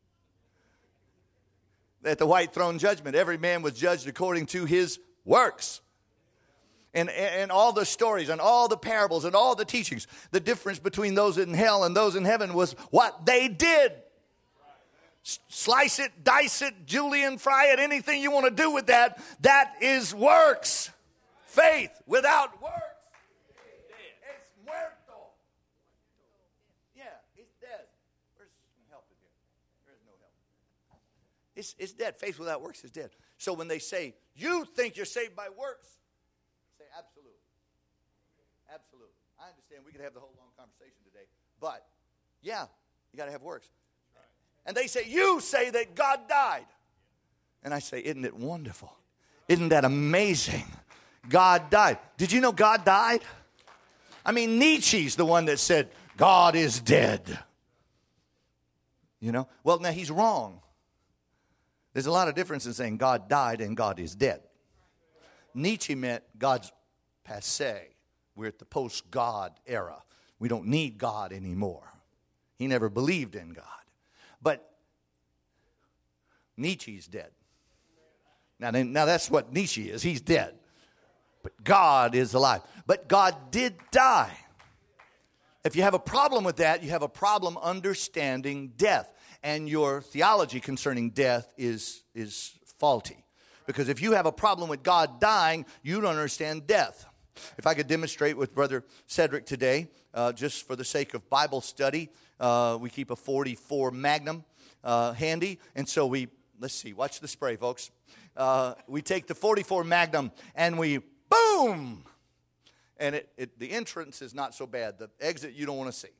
At the white throne judgment, every man was judged according to his works. And, and all the stories and all the parables and all the teachings, the difference between those in hell and those in heaven was what they did. Slice it, dice it, julienne, fry it, anything you want to do with that, that is works. Faith without works. It's muerto. Yeah, it's dead. Where's some help in here? There's no help. It's, it's dead. Faith without works is dead. So when they say, you think you're saved by works, say, absolutely. Absolutely. I understand we could have the whole long conversation today, but yeah, you got to have works. And they say, you say that God died. And I say, isn't it wonderful? Isn't that amazing? God died. Did you know God died? I mean, Nietzsche's the one that said, God is dead. You know? Well, now he's wrong. There's a lot of difference in saying God died and God is dead. Nietzsche meant God's passé. We're at the post-God era. We don't need God anymore. He never believed in God. But Nietzsche's dead. Now, now that's what Nietzsche is. He's dead. But God is alive. But God did die. If you have a problem with that, you have a problem understanding death. And your theology concerning death is, is faulty. Because if you have a problem with God dying, you don't understand death. If I could demonstrate with Brother Cedric today, uh, just for the sake of Bible study, uh, we keep a forty-four Magnum uh, handy. And so we, let's see, watch the spray, folks. Uh, we take the forty-four Magnum and we, boom! And it, it, the entrance is not so bad. The exit you don't want to see.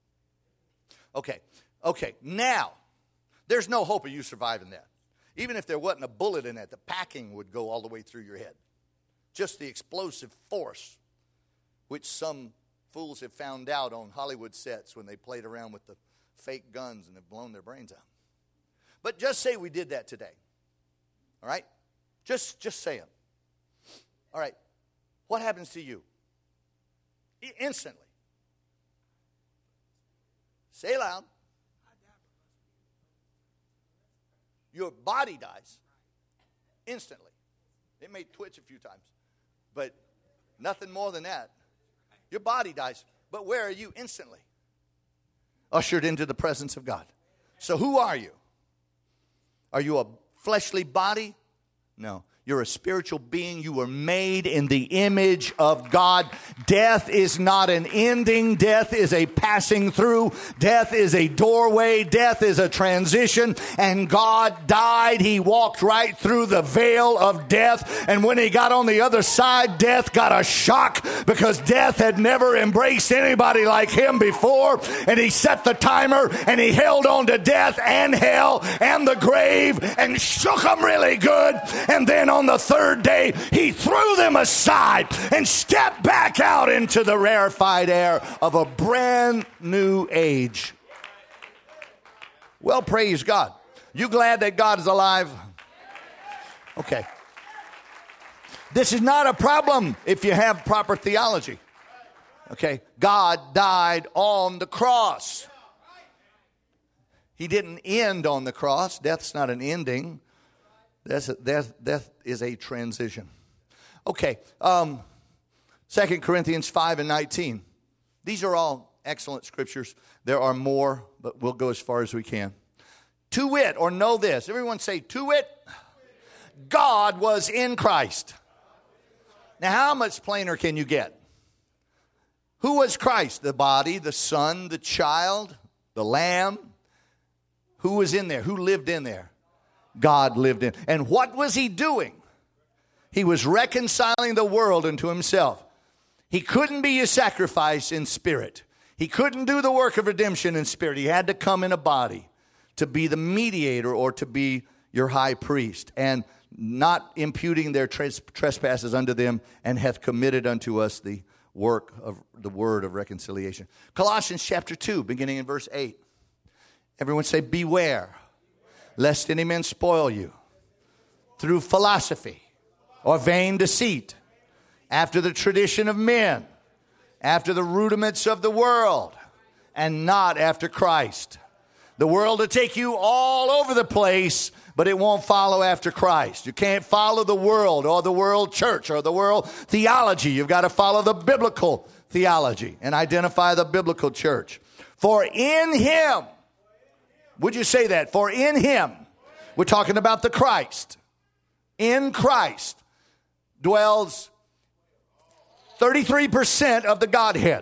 Okay, okay, now, there's no hope of you surviving that. Even if there wasn't a bullet in it, the packing would go all the way through your head. Just the explosive force, which some fools have found out on Hollywood sets when they played around with the fake guns and have blown their brains out. But just say we did that today. All right? Just, just say it. All right. What happens to you? Instantly. Say it loud. Your body dies instantly. It may twitch a few times, but nothing more than that. Your body dies, but where are you instantly? Ushered into the presence of God. So who are you? Are you a fleshly body? No. You're a spiritual being. You were made in the image of God. Death is not an ending. Death is a passing through. Death is a doorway. Death is a transition. And God died. He walked right through the veil of death. And when he got on the other side, death got a shock because death had never embraced anybody like him before. And he set the timer and he held on to death and hell and the grave and shook them really good. And then on the third day, he threw them aside and stepped back out into the rarefied air of a brand new age. Well, praise God. You glad that God is alive? Okay. This is not a problem if you have proper theology. Okay. God died on the cross. He didn't end on the cross. Death's not an ending. Death, death, death is a transition. Okay, um, Second Corinthians five and nineteen. These are all excellent scriptures. There are more, but we'll go as far as we can. To wit, or know this. Everyone say, to wit, God was in Christ. Now, how much plainer can you get? Who was Christ? The body, the Son, the child, the Lamb. Who was in there? Who lived in there? God lived in. And what was he doing? He was reconciling the world unto himself. He couldn't be a sacrifice in spirit. He couldn't do the work of redemption in spirit. He had to come in a body to be the mediator or to be your high priest, and not imputing their tres- trespasses unto them, and hath committed unto us the work of the word of reconciliation. Colossians chapter two, beginning in verse eight. Everyone say, beware, lest any man spoil you through philosophy or vain deceit, after the tradition of men, after the rudiments of the world, and not after Christ. The world will take you all over the place, but it won't follow after Christ. You can't follow the world or the world church or the world theology. You've got to follow the biblical theology and identify the biblical church. For in him, would you say that? For in him, we're talking about the Christ. In Christ dwells thirty-three percent of the Godhead.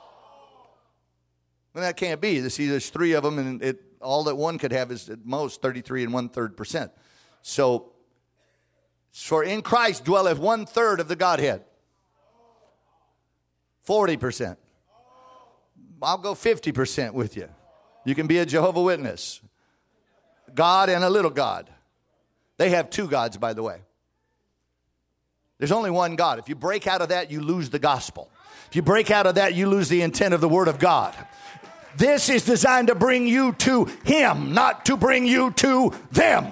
Well, that can't be. See, there's three of them, and it, all that one could have is at most thirty-three and one-third percent. So, for in Christ dwelleth one-third of the Godhead. forty percent. I'll go fifty percent with you. You can be a Jehovah's Witness. God and a little God. They have two gods, by the way. There's only one God. If you break out of that, you lose the gospel. If you break out of that, you lose the intent of the Word of God. This is designed to bring you to him, not to bring you to them.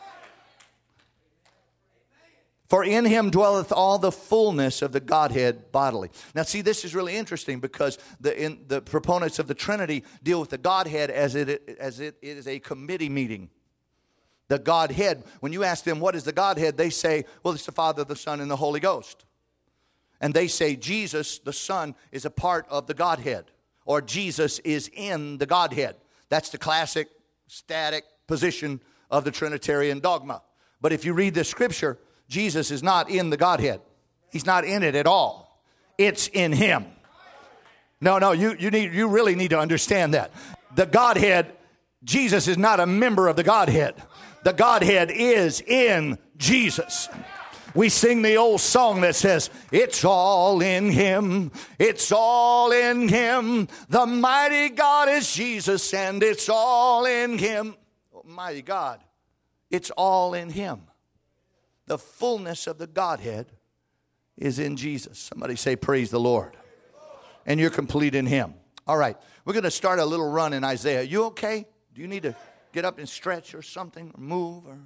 For in him dwelleth all the fullness of the Godhead bodily. Now see, this is really interesting because the, in, the proponents of the Trinity deal with the Godhead as it, as it is a committee meeting. The Godhead, when you ask them what is the Godhead, they say, well, it's the Father, the Son, and the Holy Ghost. And they say Jesus, the Son, is a part of the Godhead. Or Jesus is in the Godhead. That's the classic static position of the Trinitarian dogma. But if you read the scripture, Jesus is not in the Godhead. He's not in it at all. It's in him. No, no, you, you, need, you really need to understand that. The Godhead, Jesus is not a member of the Godhead. The Godhead is in Jesus. We sing the old song that says, it's all in him, it's all in him. The mighty God is Jesus, and it's all in him. Almighty God, it's all in him. The fullness of the Godhead is in Jesus. Somebody say, praise the Lord. And you're complete in him. All right, we're going to start a little run in Isaiah. You okay? Do you need to get up and stretch or something, or move, or...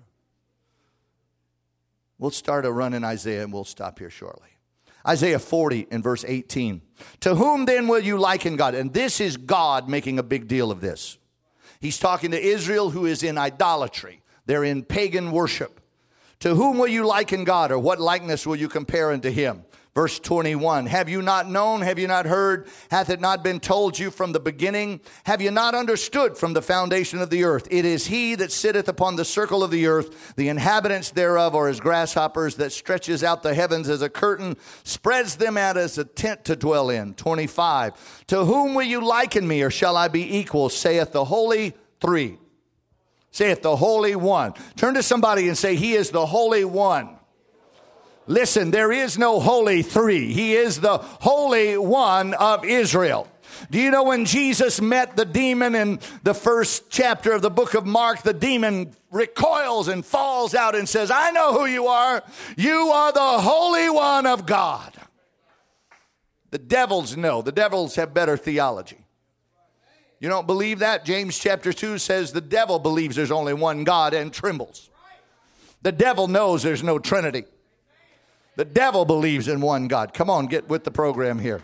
We'll start a run in Isaiah, and we'll stop here shortly. Isaiah forty and verse eighteen. To whom then will you liken God? And this is God making a big deal of this. He's talking to Israel, who is in idolatry. They're in pagan worship. To whom will you liken God, or what likeness will you compare unto him? Verse twenty-one, have you not known, have you not heard, hath it not been told you from the beginning? Have you not understood from the foundation of the earth? It is he that sitteth upon the circle of the earth, the inhabitants thereof are as grasshoppers, that stretches out the heavens as a curtain, spreads them out as a tent to dwell in. twenty-five, to whom will you liken me, or shall I be equal, saith the Holy Three. Saith the Holy One. Turn to somebody and say, he is the Holy One. Listen, there is no Holy Three. He is the Holy One of Israel. Do you know when Jesus met the demon in the first chapter of the book of Mark, the demon recoils and falls out and says, I know who you are. You are the Holy One of God. The devils know. The devils have better theology. You don't believe that? James chapter two says the devil believes there's only one God and trembles. The devil knows there's no Trinity. The devil believes in one God. Come on, get with the program here.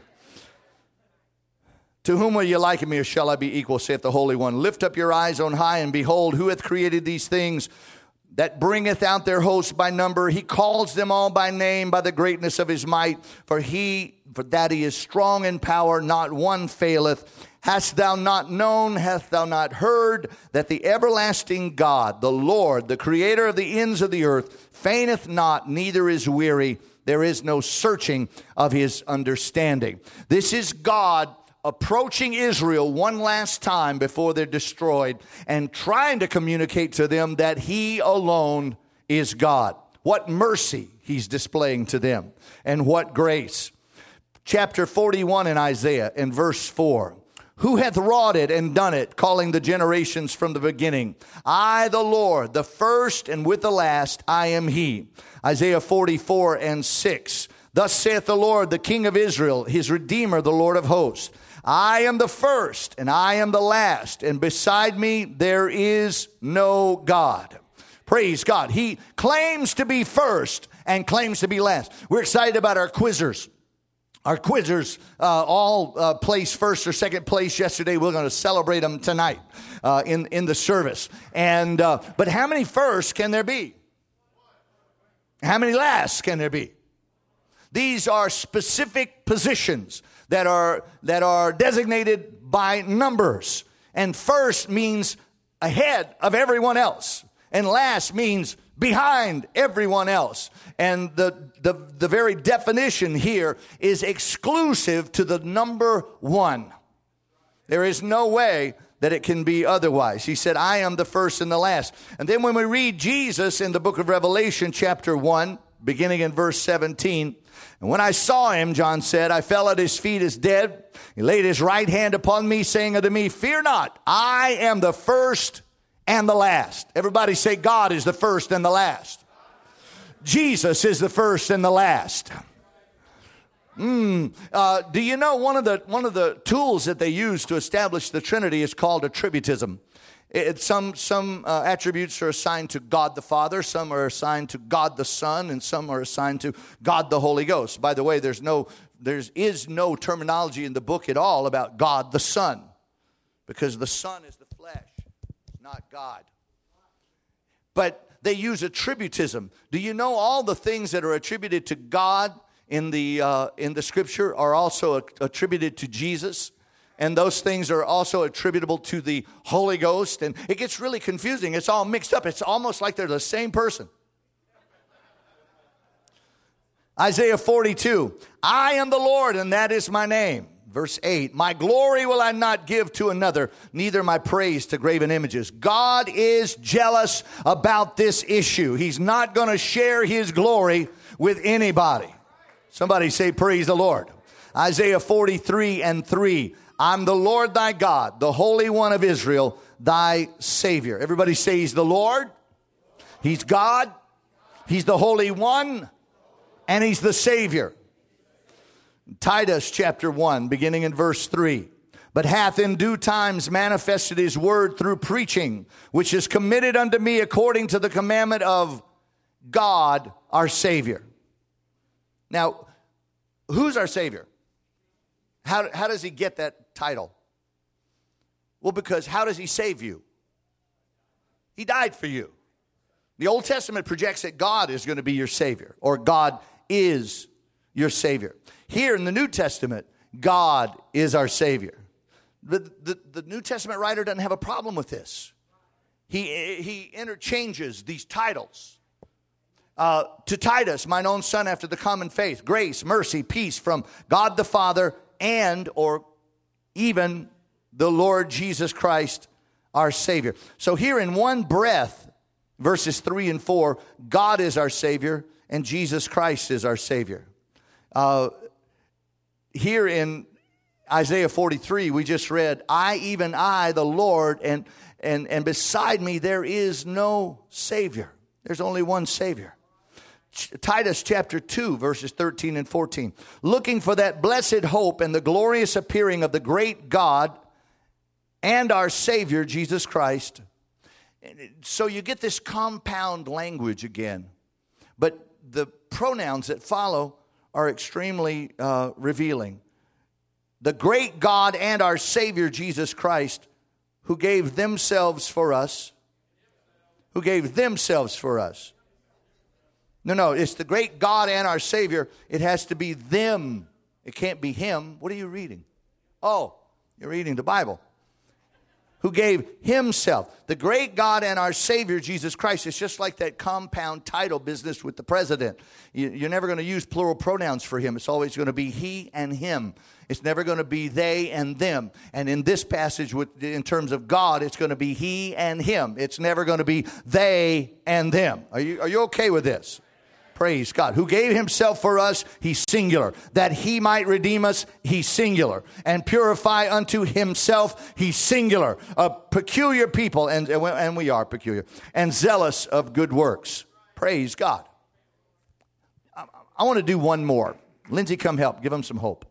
To whom will you liken me, or shall I be equal, saith the Holy One? Lift up your eyes on high, and behold, who hath created these things? that bringeth out their host by number. He calls them all by name, by the greatness of his might. For he, for that he is strong in power, not one faileth. Hast thou not known, hast thou not heard, that the everlasting God, the Lord, the creator of the ends of the earth, fainteth not, neither is weary. There is no searching of his understanding. This is God approaching Israel one last time before they're destroyed and trying to communicate to them that he alone is God. What mercy he's displaying to them, and what grace. Chapter forty-one in Isaiah, in verse four. Who hath wrought it and done it, calling the generations from the beginning? I, the Lord, the first and with the last, I am he. Isaiah forty-four and six. Thus saith the Lord, the King of Israel, his Redeemer, the Lord of hosts. I am the first and I am the last, and beside me there is no God. Praise God. He claims to be first and claims to be last. We're excited about our quizzers. Our quizzers uh, all uh, placed first or second place yesterday. We're going to celebrate them tonight uh, in, in the service. And uh, but how many firsts can there be? How many lasts can there be? These are specific positions that are that are designated by numbers. And first means ahead of everyone else. And last means behind everyone else. And the, the, the very definition here is exclusive to the number one. There is no way that it can be otherwise. He said, I am the first and the last. And then when we read Jesus in the book of Revelation, chapter one, beginning in verse seventeen, and when I saw him, John said, I fell at his feet as dead. He laid his right hand upon me, saying unto me, fear not, I am the first and the last. Everybody say, God is the first and the last. Jesus is the first and the last. Mm, uh, do you know one of the one of the tools that they use to establish the Trinity is called attributism? It, some some uh, attributes are assigned to God the Father, some are assigned to God the Son, and some are assigned to God the Holy Ghost. By the way, there's no there is no terminology in the book at all about God the Son, because the Son is the flesh, not God. But they use attributism. Do you know all the things that are attributed to God in the uh, in the Scripture are also attributed to Jesus? And those things are also attributable to the Holy Ghost. And it gets really confusing. It's all mixed up. It's almost like they're the same person. Isaiah forty-two. I am the Lord, and that is my name. Verse eight. My glory will I not give to another, neither my praise to graven images. God is jealous about this issue. He's not going to share his glory with anybody. Somebody say, praise the Lord. Isaiah forty-three and three. I'm the Lord thy God, the Holy One of Israel, thy Savior. Everybody say he's the Lord. He's God. He's the Holy One. And he's the Savior. Titus chapter one, beginning in verse three. But hath in due times manifested his word through preaching, which is committed unto me according to the commandment of God our Savior. Now, who's our Savior? How, how does he get that title? Well, because how does he save you? He died for you. The Old Testament projects that God is going to be your Savior, or God is your Savior. Here in the New Testament, God is our Savior. The, the, the New Testament writer doesn't have a problem with this. He, he interchanges these titles. Uh, to Titus, mine own son after the common faith, grace, mercy, peace from God the Father and or even the Lord Jesus Christ, our Savior. So here in one breath, verses three and four, God is our Savior and Jesus Christ is our Savior. Uh, here in Isaiah forty-three, we just read, I, even I, the Lord, and, and, and beside me there is no Savior. There's only one Savior. Titus chapter two, verses thirteen and fourteen. Looking for that blessed hope and the glorious appearing of the great God and our Savior, Jesus Christ. So you get this compound language again. But the pronouns that follow are extremely uh, revealing. The great God and our Savior, Jesus Christ, who gave themselves for us, who gave themselves for us. No, no, it's the great God and our Savior. It has to be them. It can't be him. What are you reading? Oh, you're reading the Bible. Who gave himself. The great God and our Savior, Jesus Christ. It's just like that compound title business with the president. You, you're never going to use plural pronouns for him. It's always going to be he and him. It's never going to be they and them. And in this passage, with, in terms of God, it's going to be he and him. It's never going to be they and them. Are you, are you okay with this? Praise God. Who gave himself for us, he's singular. That he might redeem us, he's singular. And purify unto himself, he's singular. A peculiar people, and, and we are peculiar, and zealous of good works. Praise God. I, I want to do one more. Lindsay, come help. Give them some hope.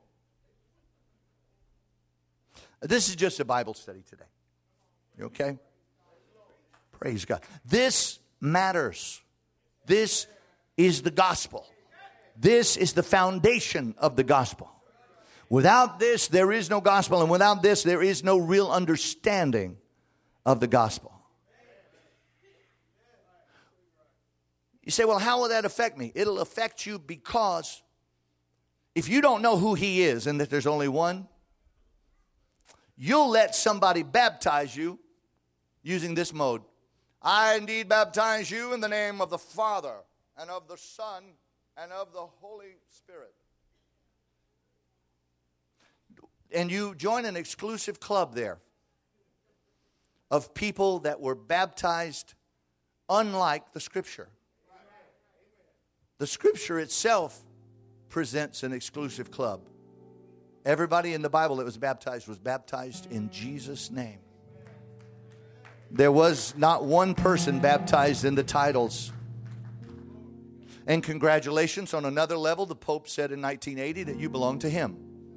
This is just a Bible study today. You okay? Praise God. This matters. This is the gospel. This is the foundation of the gospel. Without this, there is no gospel. And without this, there is no real understanding of the gospel. You say, well, how will that affect me? It'll affect you because if you don't know who he is and that there's only one, you'll let somebody baptize you using this mode. I indeed baptize you in the name of the Father, and of the Son, and of the Holy Spirit. And you join an exclusive club there of people that were baptized unlike the Scripture. The Scripture itself presents an exclusive club. Everybody in the Bible that was baptized was baptized in Jesus' name. There was not one person baptized in the titles. And congratulations, on another level, the Pope said in nineteen eighty that you belong to him.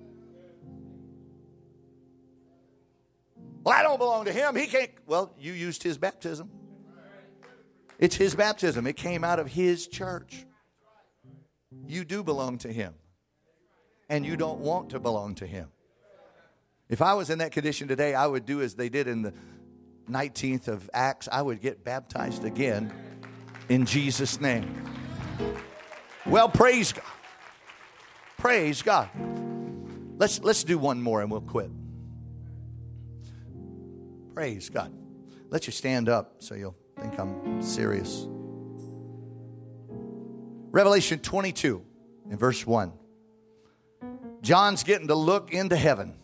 Well, I don't belong to him. He can't. Well, you used his baptism. It's his baptism. It came out of his church. You do belong to him. And you don't want to belong to him. If I was in that condition today, I would do as they did in the nineteenth of Acts. I would get baptized again in Jesus' name. Well, praise God. Praise God. Let's let's do one more and we'll quit. Praise God. Let you stand up so you'll think I'm serious. Revelation twenty-two in verse one. John's getting to look into heaven.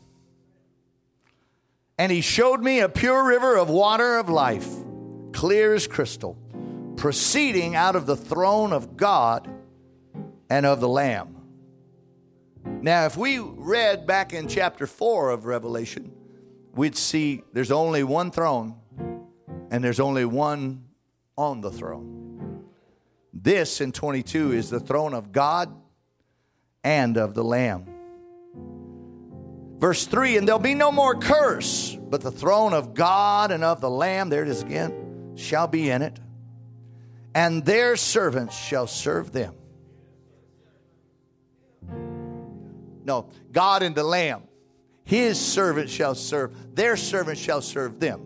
And he showed me a pure river of water of life, clear as crystal, proceeding out of the throne of God and of the Lamb. Now, if we read back in chapter four of Revelation, we'd see there's only one throne and there's only one on the throne. This in twenty-two is the throne of God and of the Lamb. Verse three, and there'll be no more curse, but the throne of God and of the Lamb, there it is again, shall be in it. And their servants shall serve them. No, God and the Lamb. His servants shall serve. Their servants shall serve them.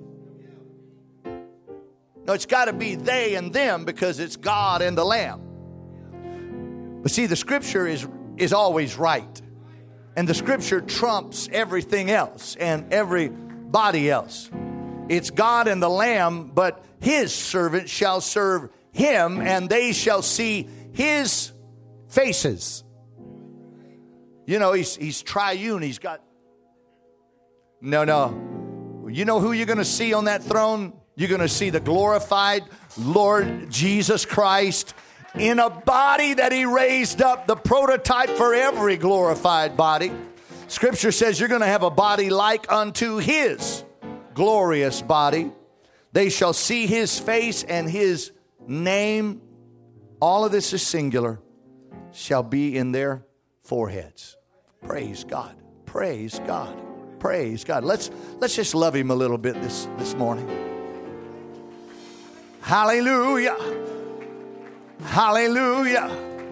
No, it's got to be they and them because it's God and the Lamb. But see, the Scripture is, is always right. And the Scripture trumps everything else and everybody else. It's God and the Lamb, but His servants shall serve Him, and they shall see His faces. You know, He's, he's triune. He's got... No, no. You know who you're going to see on that throne? You're going to see the glorified Lord Jesus Christ in a body that He raised up, the prototype for every glorified body. Scripture says you're going to have a body like unto His glorious body. They shall see His face, and His name, all of this is singular, shall be in their foreheads. Praise God. Praise God. Praise God. Let's let's just love Him a little bit this, this morning. Hallelujah. Hallelujah.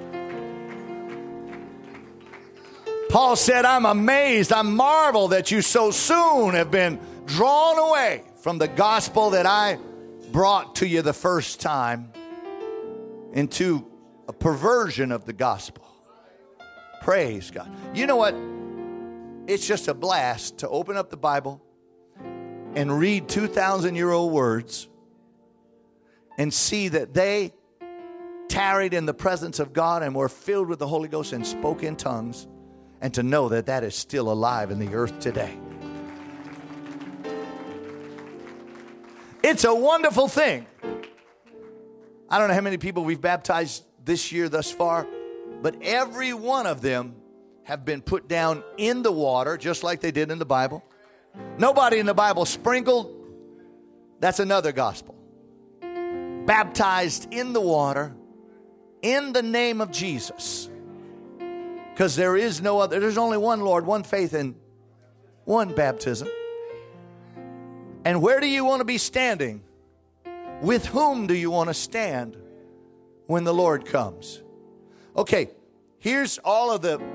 Paul said, I'm amazed, I marvel that you so soon have been drawn away from the gospel that I brought to you the first time into a perversion of the gospel. Praise God. You know what? It's just a blast to open up the Bible and read two thousand year old words and see that they tarried in the presence of God and were filled with the Holy Ghost and spoke in tongues, and to know that that is still alive in the earth today. It's a wonderful thing. I don't know how many people we've baptized this year thus far, but every one of them have been put down in the water, just like they did in the Bible. Nobody in the Bible sprinkled. That's another gospel. Baptized in the water in the name of Jesus. Because there is no other. There's only one Lord, one faith, and one baptism. And where do you want to be standing? With whom do you want to stand when the Lord comes? Okay, here's all of the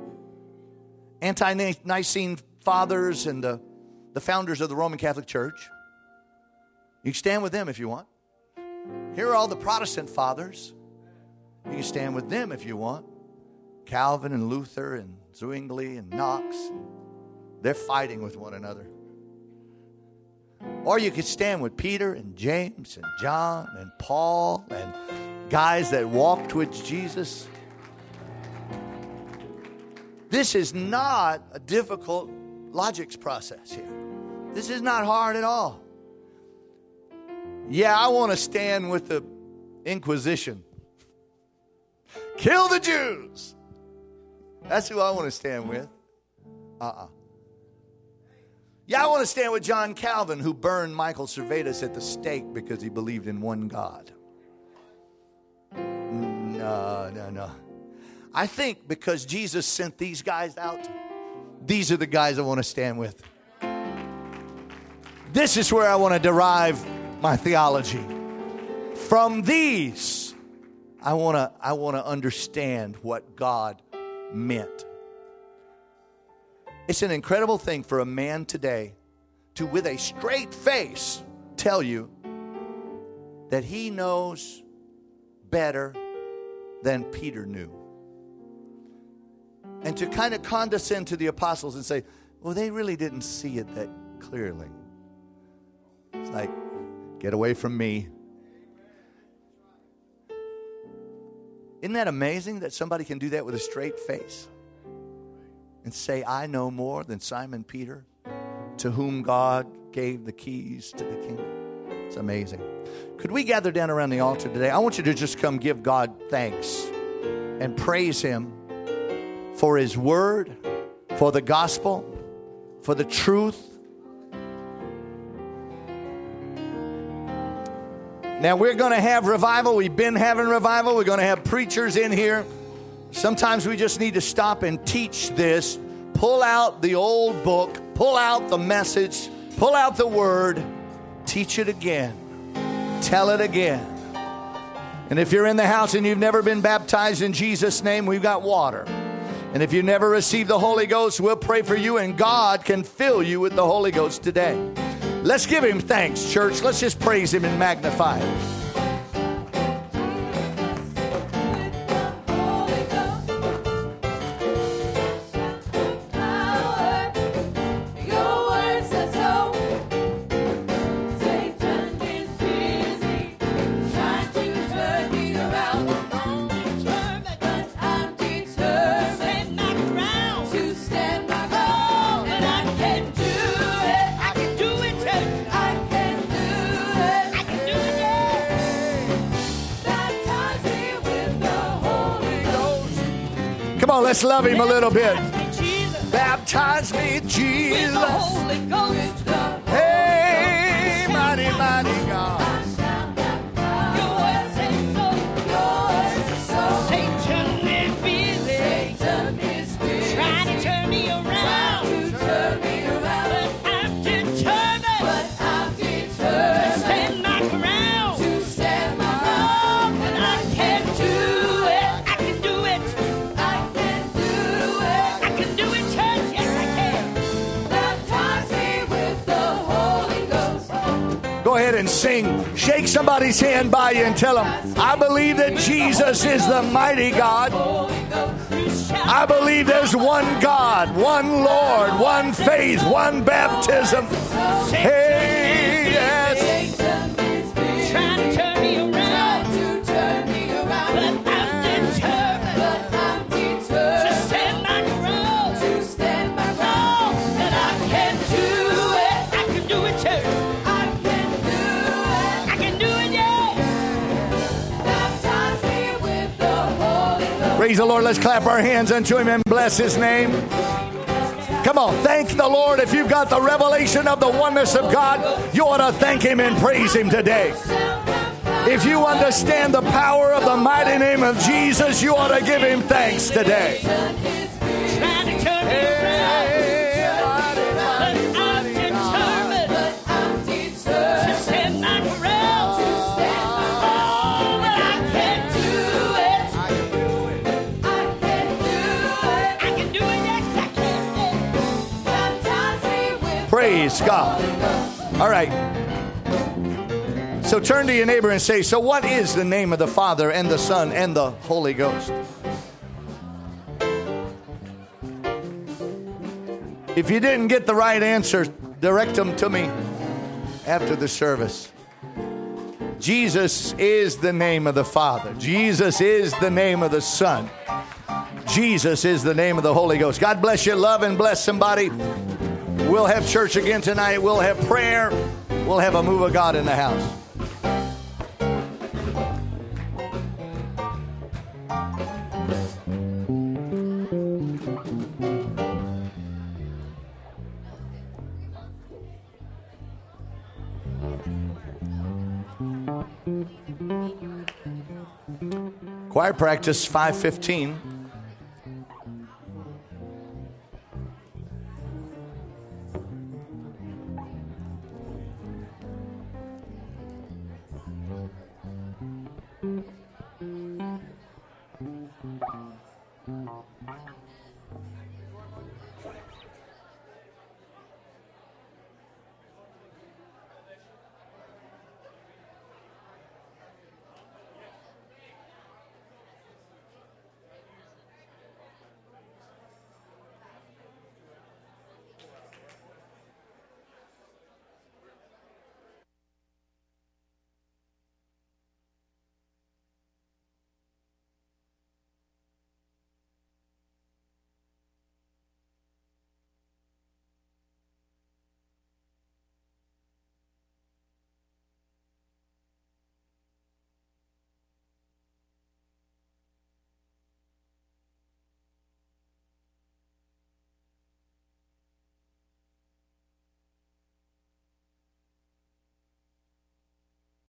anti-Nicene fathers and the, the founders of the Roman Catholic Church. You can stand with them if you want. Here are all the Protestant fathers. You can stand with them if you want. Calvin and Luther and Zwingli and Knox. They're fighting with one another. Or you could stand with Peter and James and John and Paul and guys that walked with Jesus. This is not a difficult logics process here. This is not hard at all. Yeah, I want to stand with the Inquisition. Kill the Jews. That's who I want to stand with. Uh-uh. Yeah, I want to stand with John Calvin, who burned Michael Servetus at the stake because he believed in one God. No, no, no. I think because Jesus sent these guys out, these are the guys I want to stand with. This is where I want to derive my theology. From these, I want to I want to understand what God meant. It's an incredible thing for a man today to, with a straight face, tell you that he knows better than Peter knew. And to kind of condescend to the apostles and say, well, they really didn't see it that clearly. It's like, get away from me. Isn't that amazing that somebody can do that with a straight face? And say, I know more than Simon Peter, to whom God gave the keys to the kingdom. It's amazing. Could we gather down around the altar today? I want you to just come give God thanks and praise Him for His word, for the gospel, for the truth. Now we're going to have revival. We've been having revival. We're going to have preachers in here. Sometimes we just need to stop and teach this. Pull out the old book. Pull out the message. Pull out the word. Teach it again. Tell it again. And if you're in the house and you've never been baptized in Jesus' name, we've got water. And if you never received the Holy Ghost, we'll pray for you, and God can fill you with the Holy Ghost today. Let's give Him thanks, church. Let's just praise Him and magnify Him. Come on, let's love Him a little bit. Baptize me, Jesus. Hey, mighty, mighty God. Satan is busy. Trying to turn me around. But I'm determined. To stand my ground. And I can do it. I can do it. I can do it, church. Yes, I can. Go ahead ahead and sing. Shake somebody's hand by you and tell them, I believe that Jesus is the mighty God. I believe there's one God, one Lord, one faith, one baptism. Hey, yes. Trying to turn me around, but I'm determined to stand my ground. Oh, that I can do it. I can do it, church. I can do it, yeah. Baptize me with the Holy Ghost. Praise the Lord. Let's clap our hands unto him and bless his name. Come on, thank the Lord. If you've got the revelation of the oneness of God, you ought to thank him and praise him today. If you understand the power of the mighty name of Jesus, you ought to give him thanks today. Trying to turn me around, but I'm determined to stand my ground. Oh, but I can do it. I can do it, yes, I can. Baptize me with Praise God. All right. So turn to your neighbor and say, so what is the name of the Father and the Son and the Holy Ghost? If you didn't get the right answer, direct them to me after the service. Jesus is the name of the Father. Jesus is the name of the Son. Jesus is the name of the Holy Ghost. God bless you. Love and bless somebody. We'll have church again tonight. We'll have prayer. We'll have a move of God in the house. Choir practice five fifteen.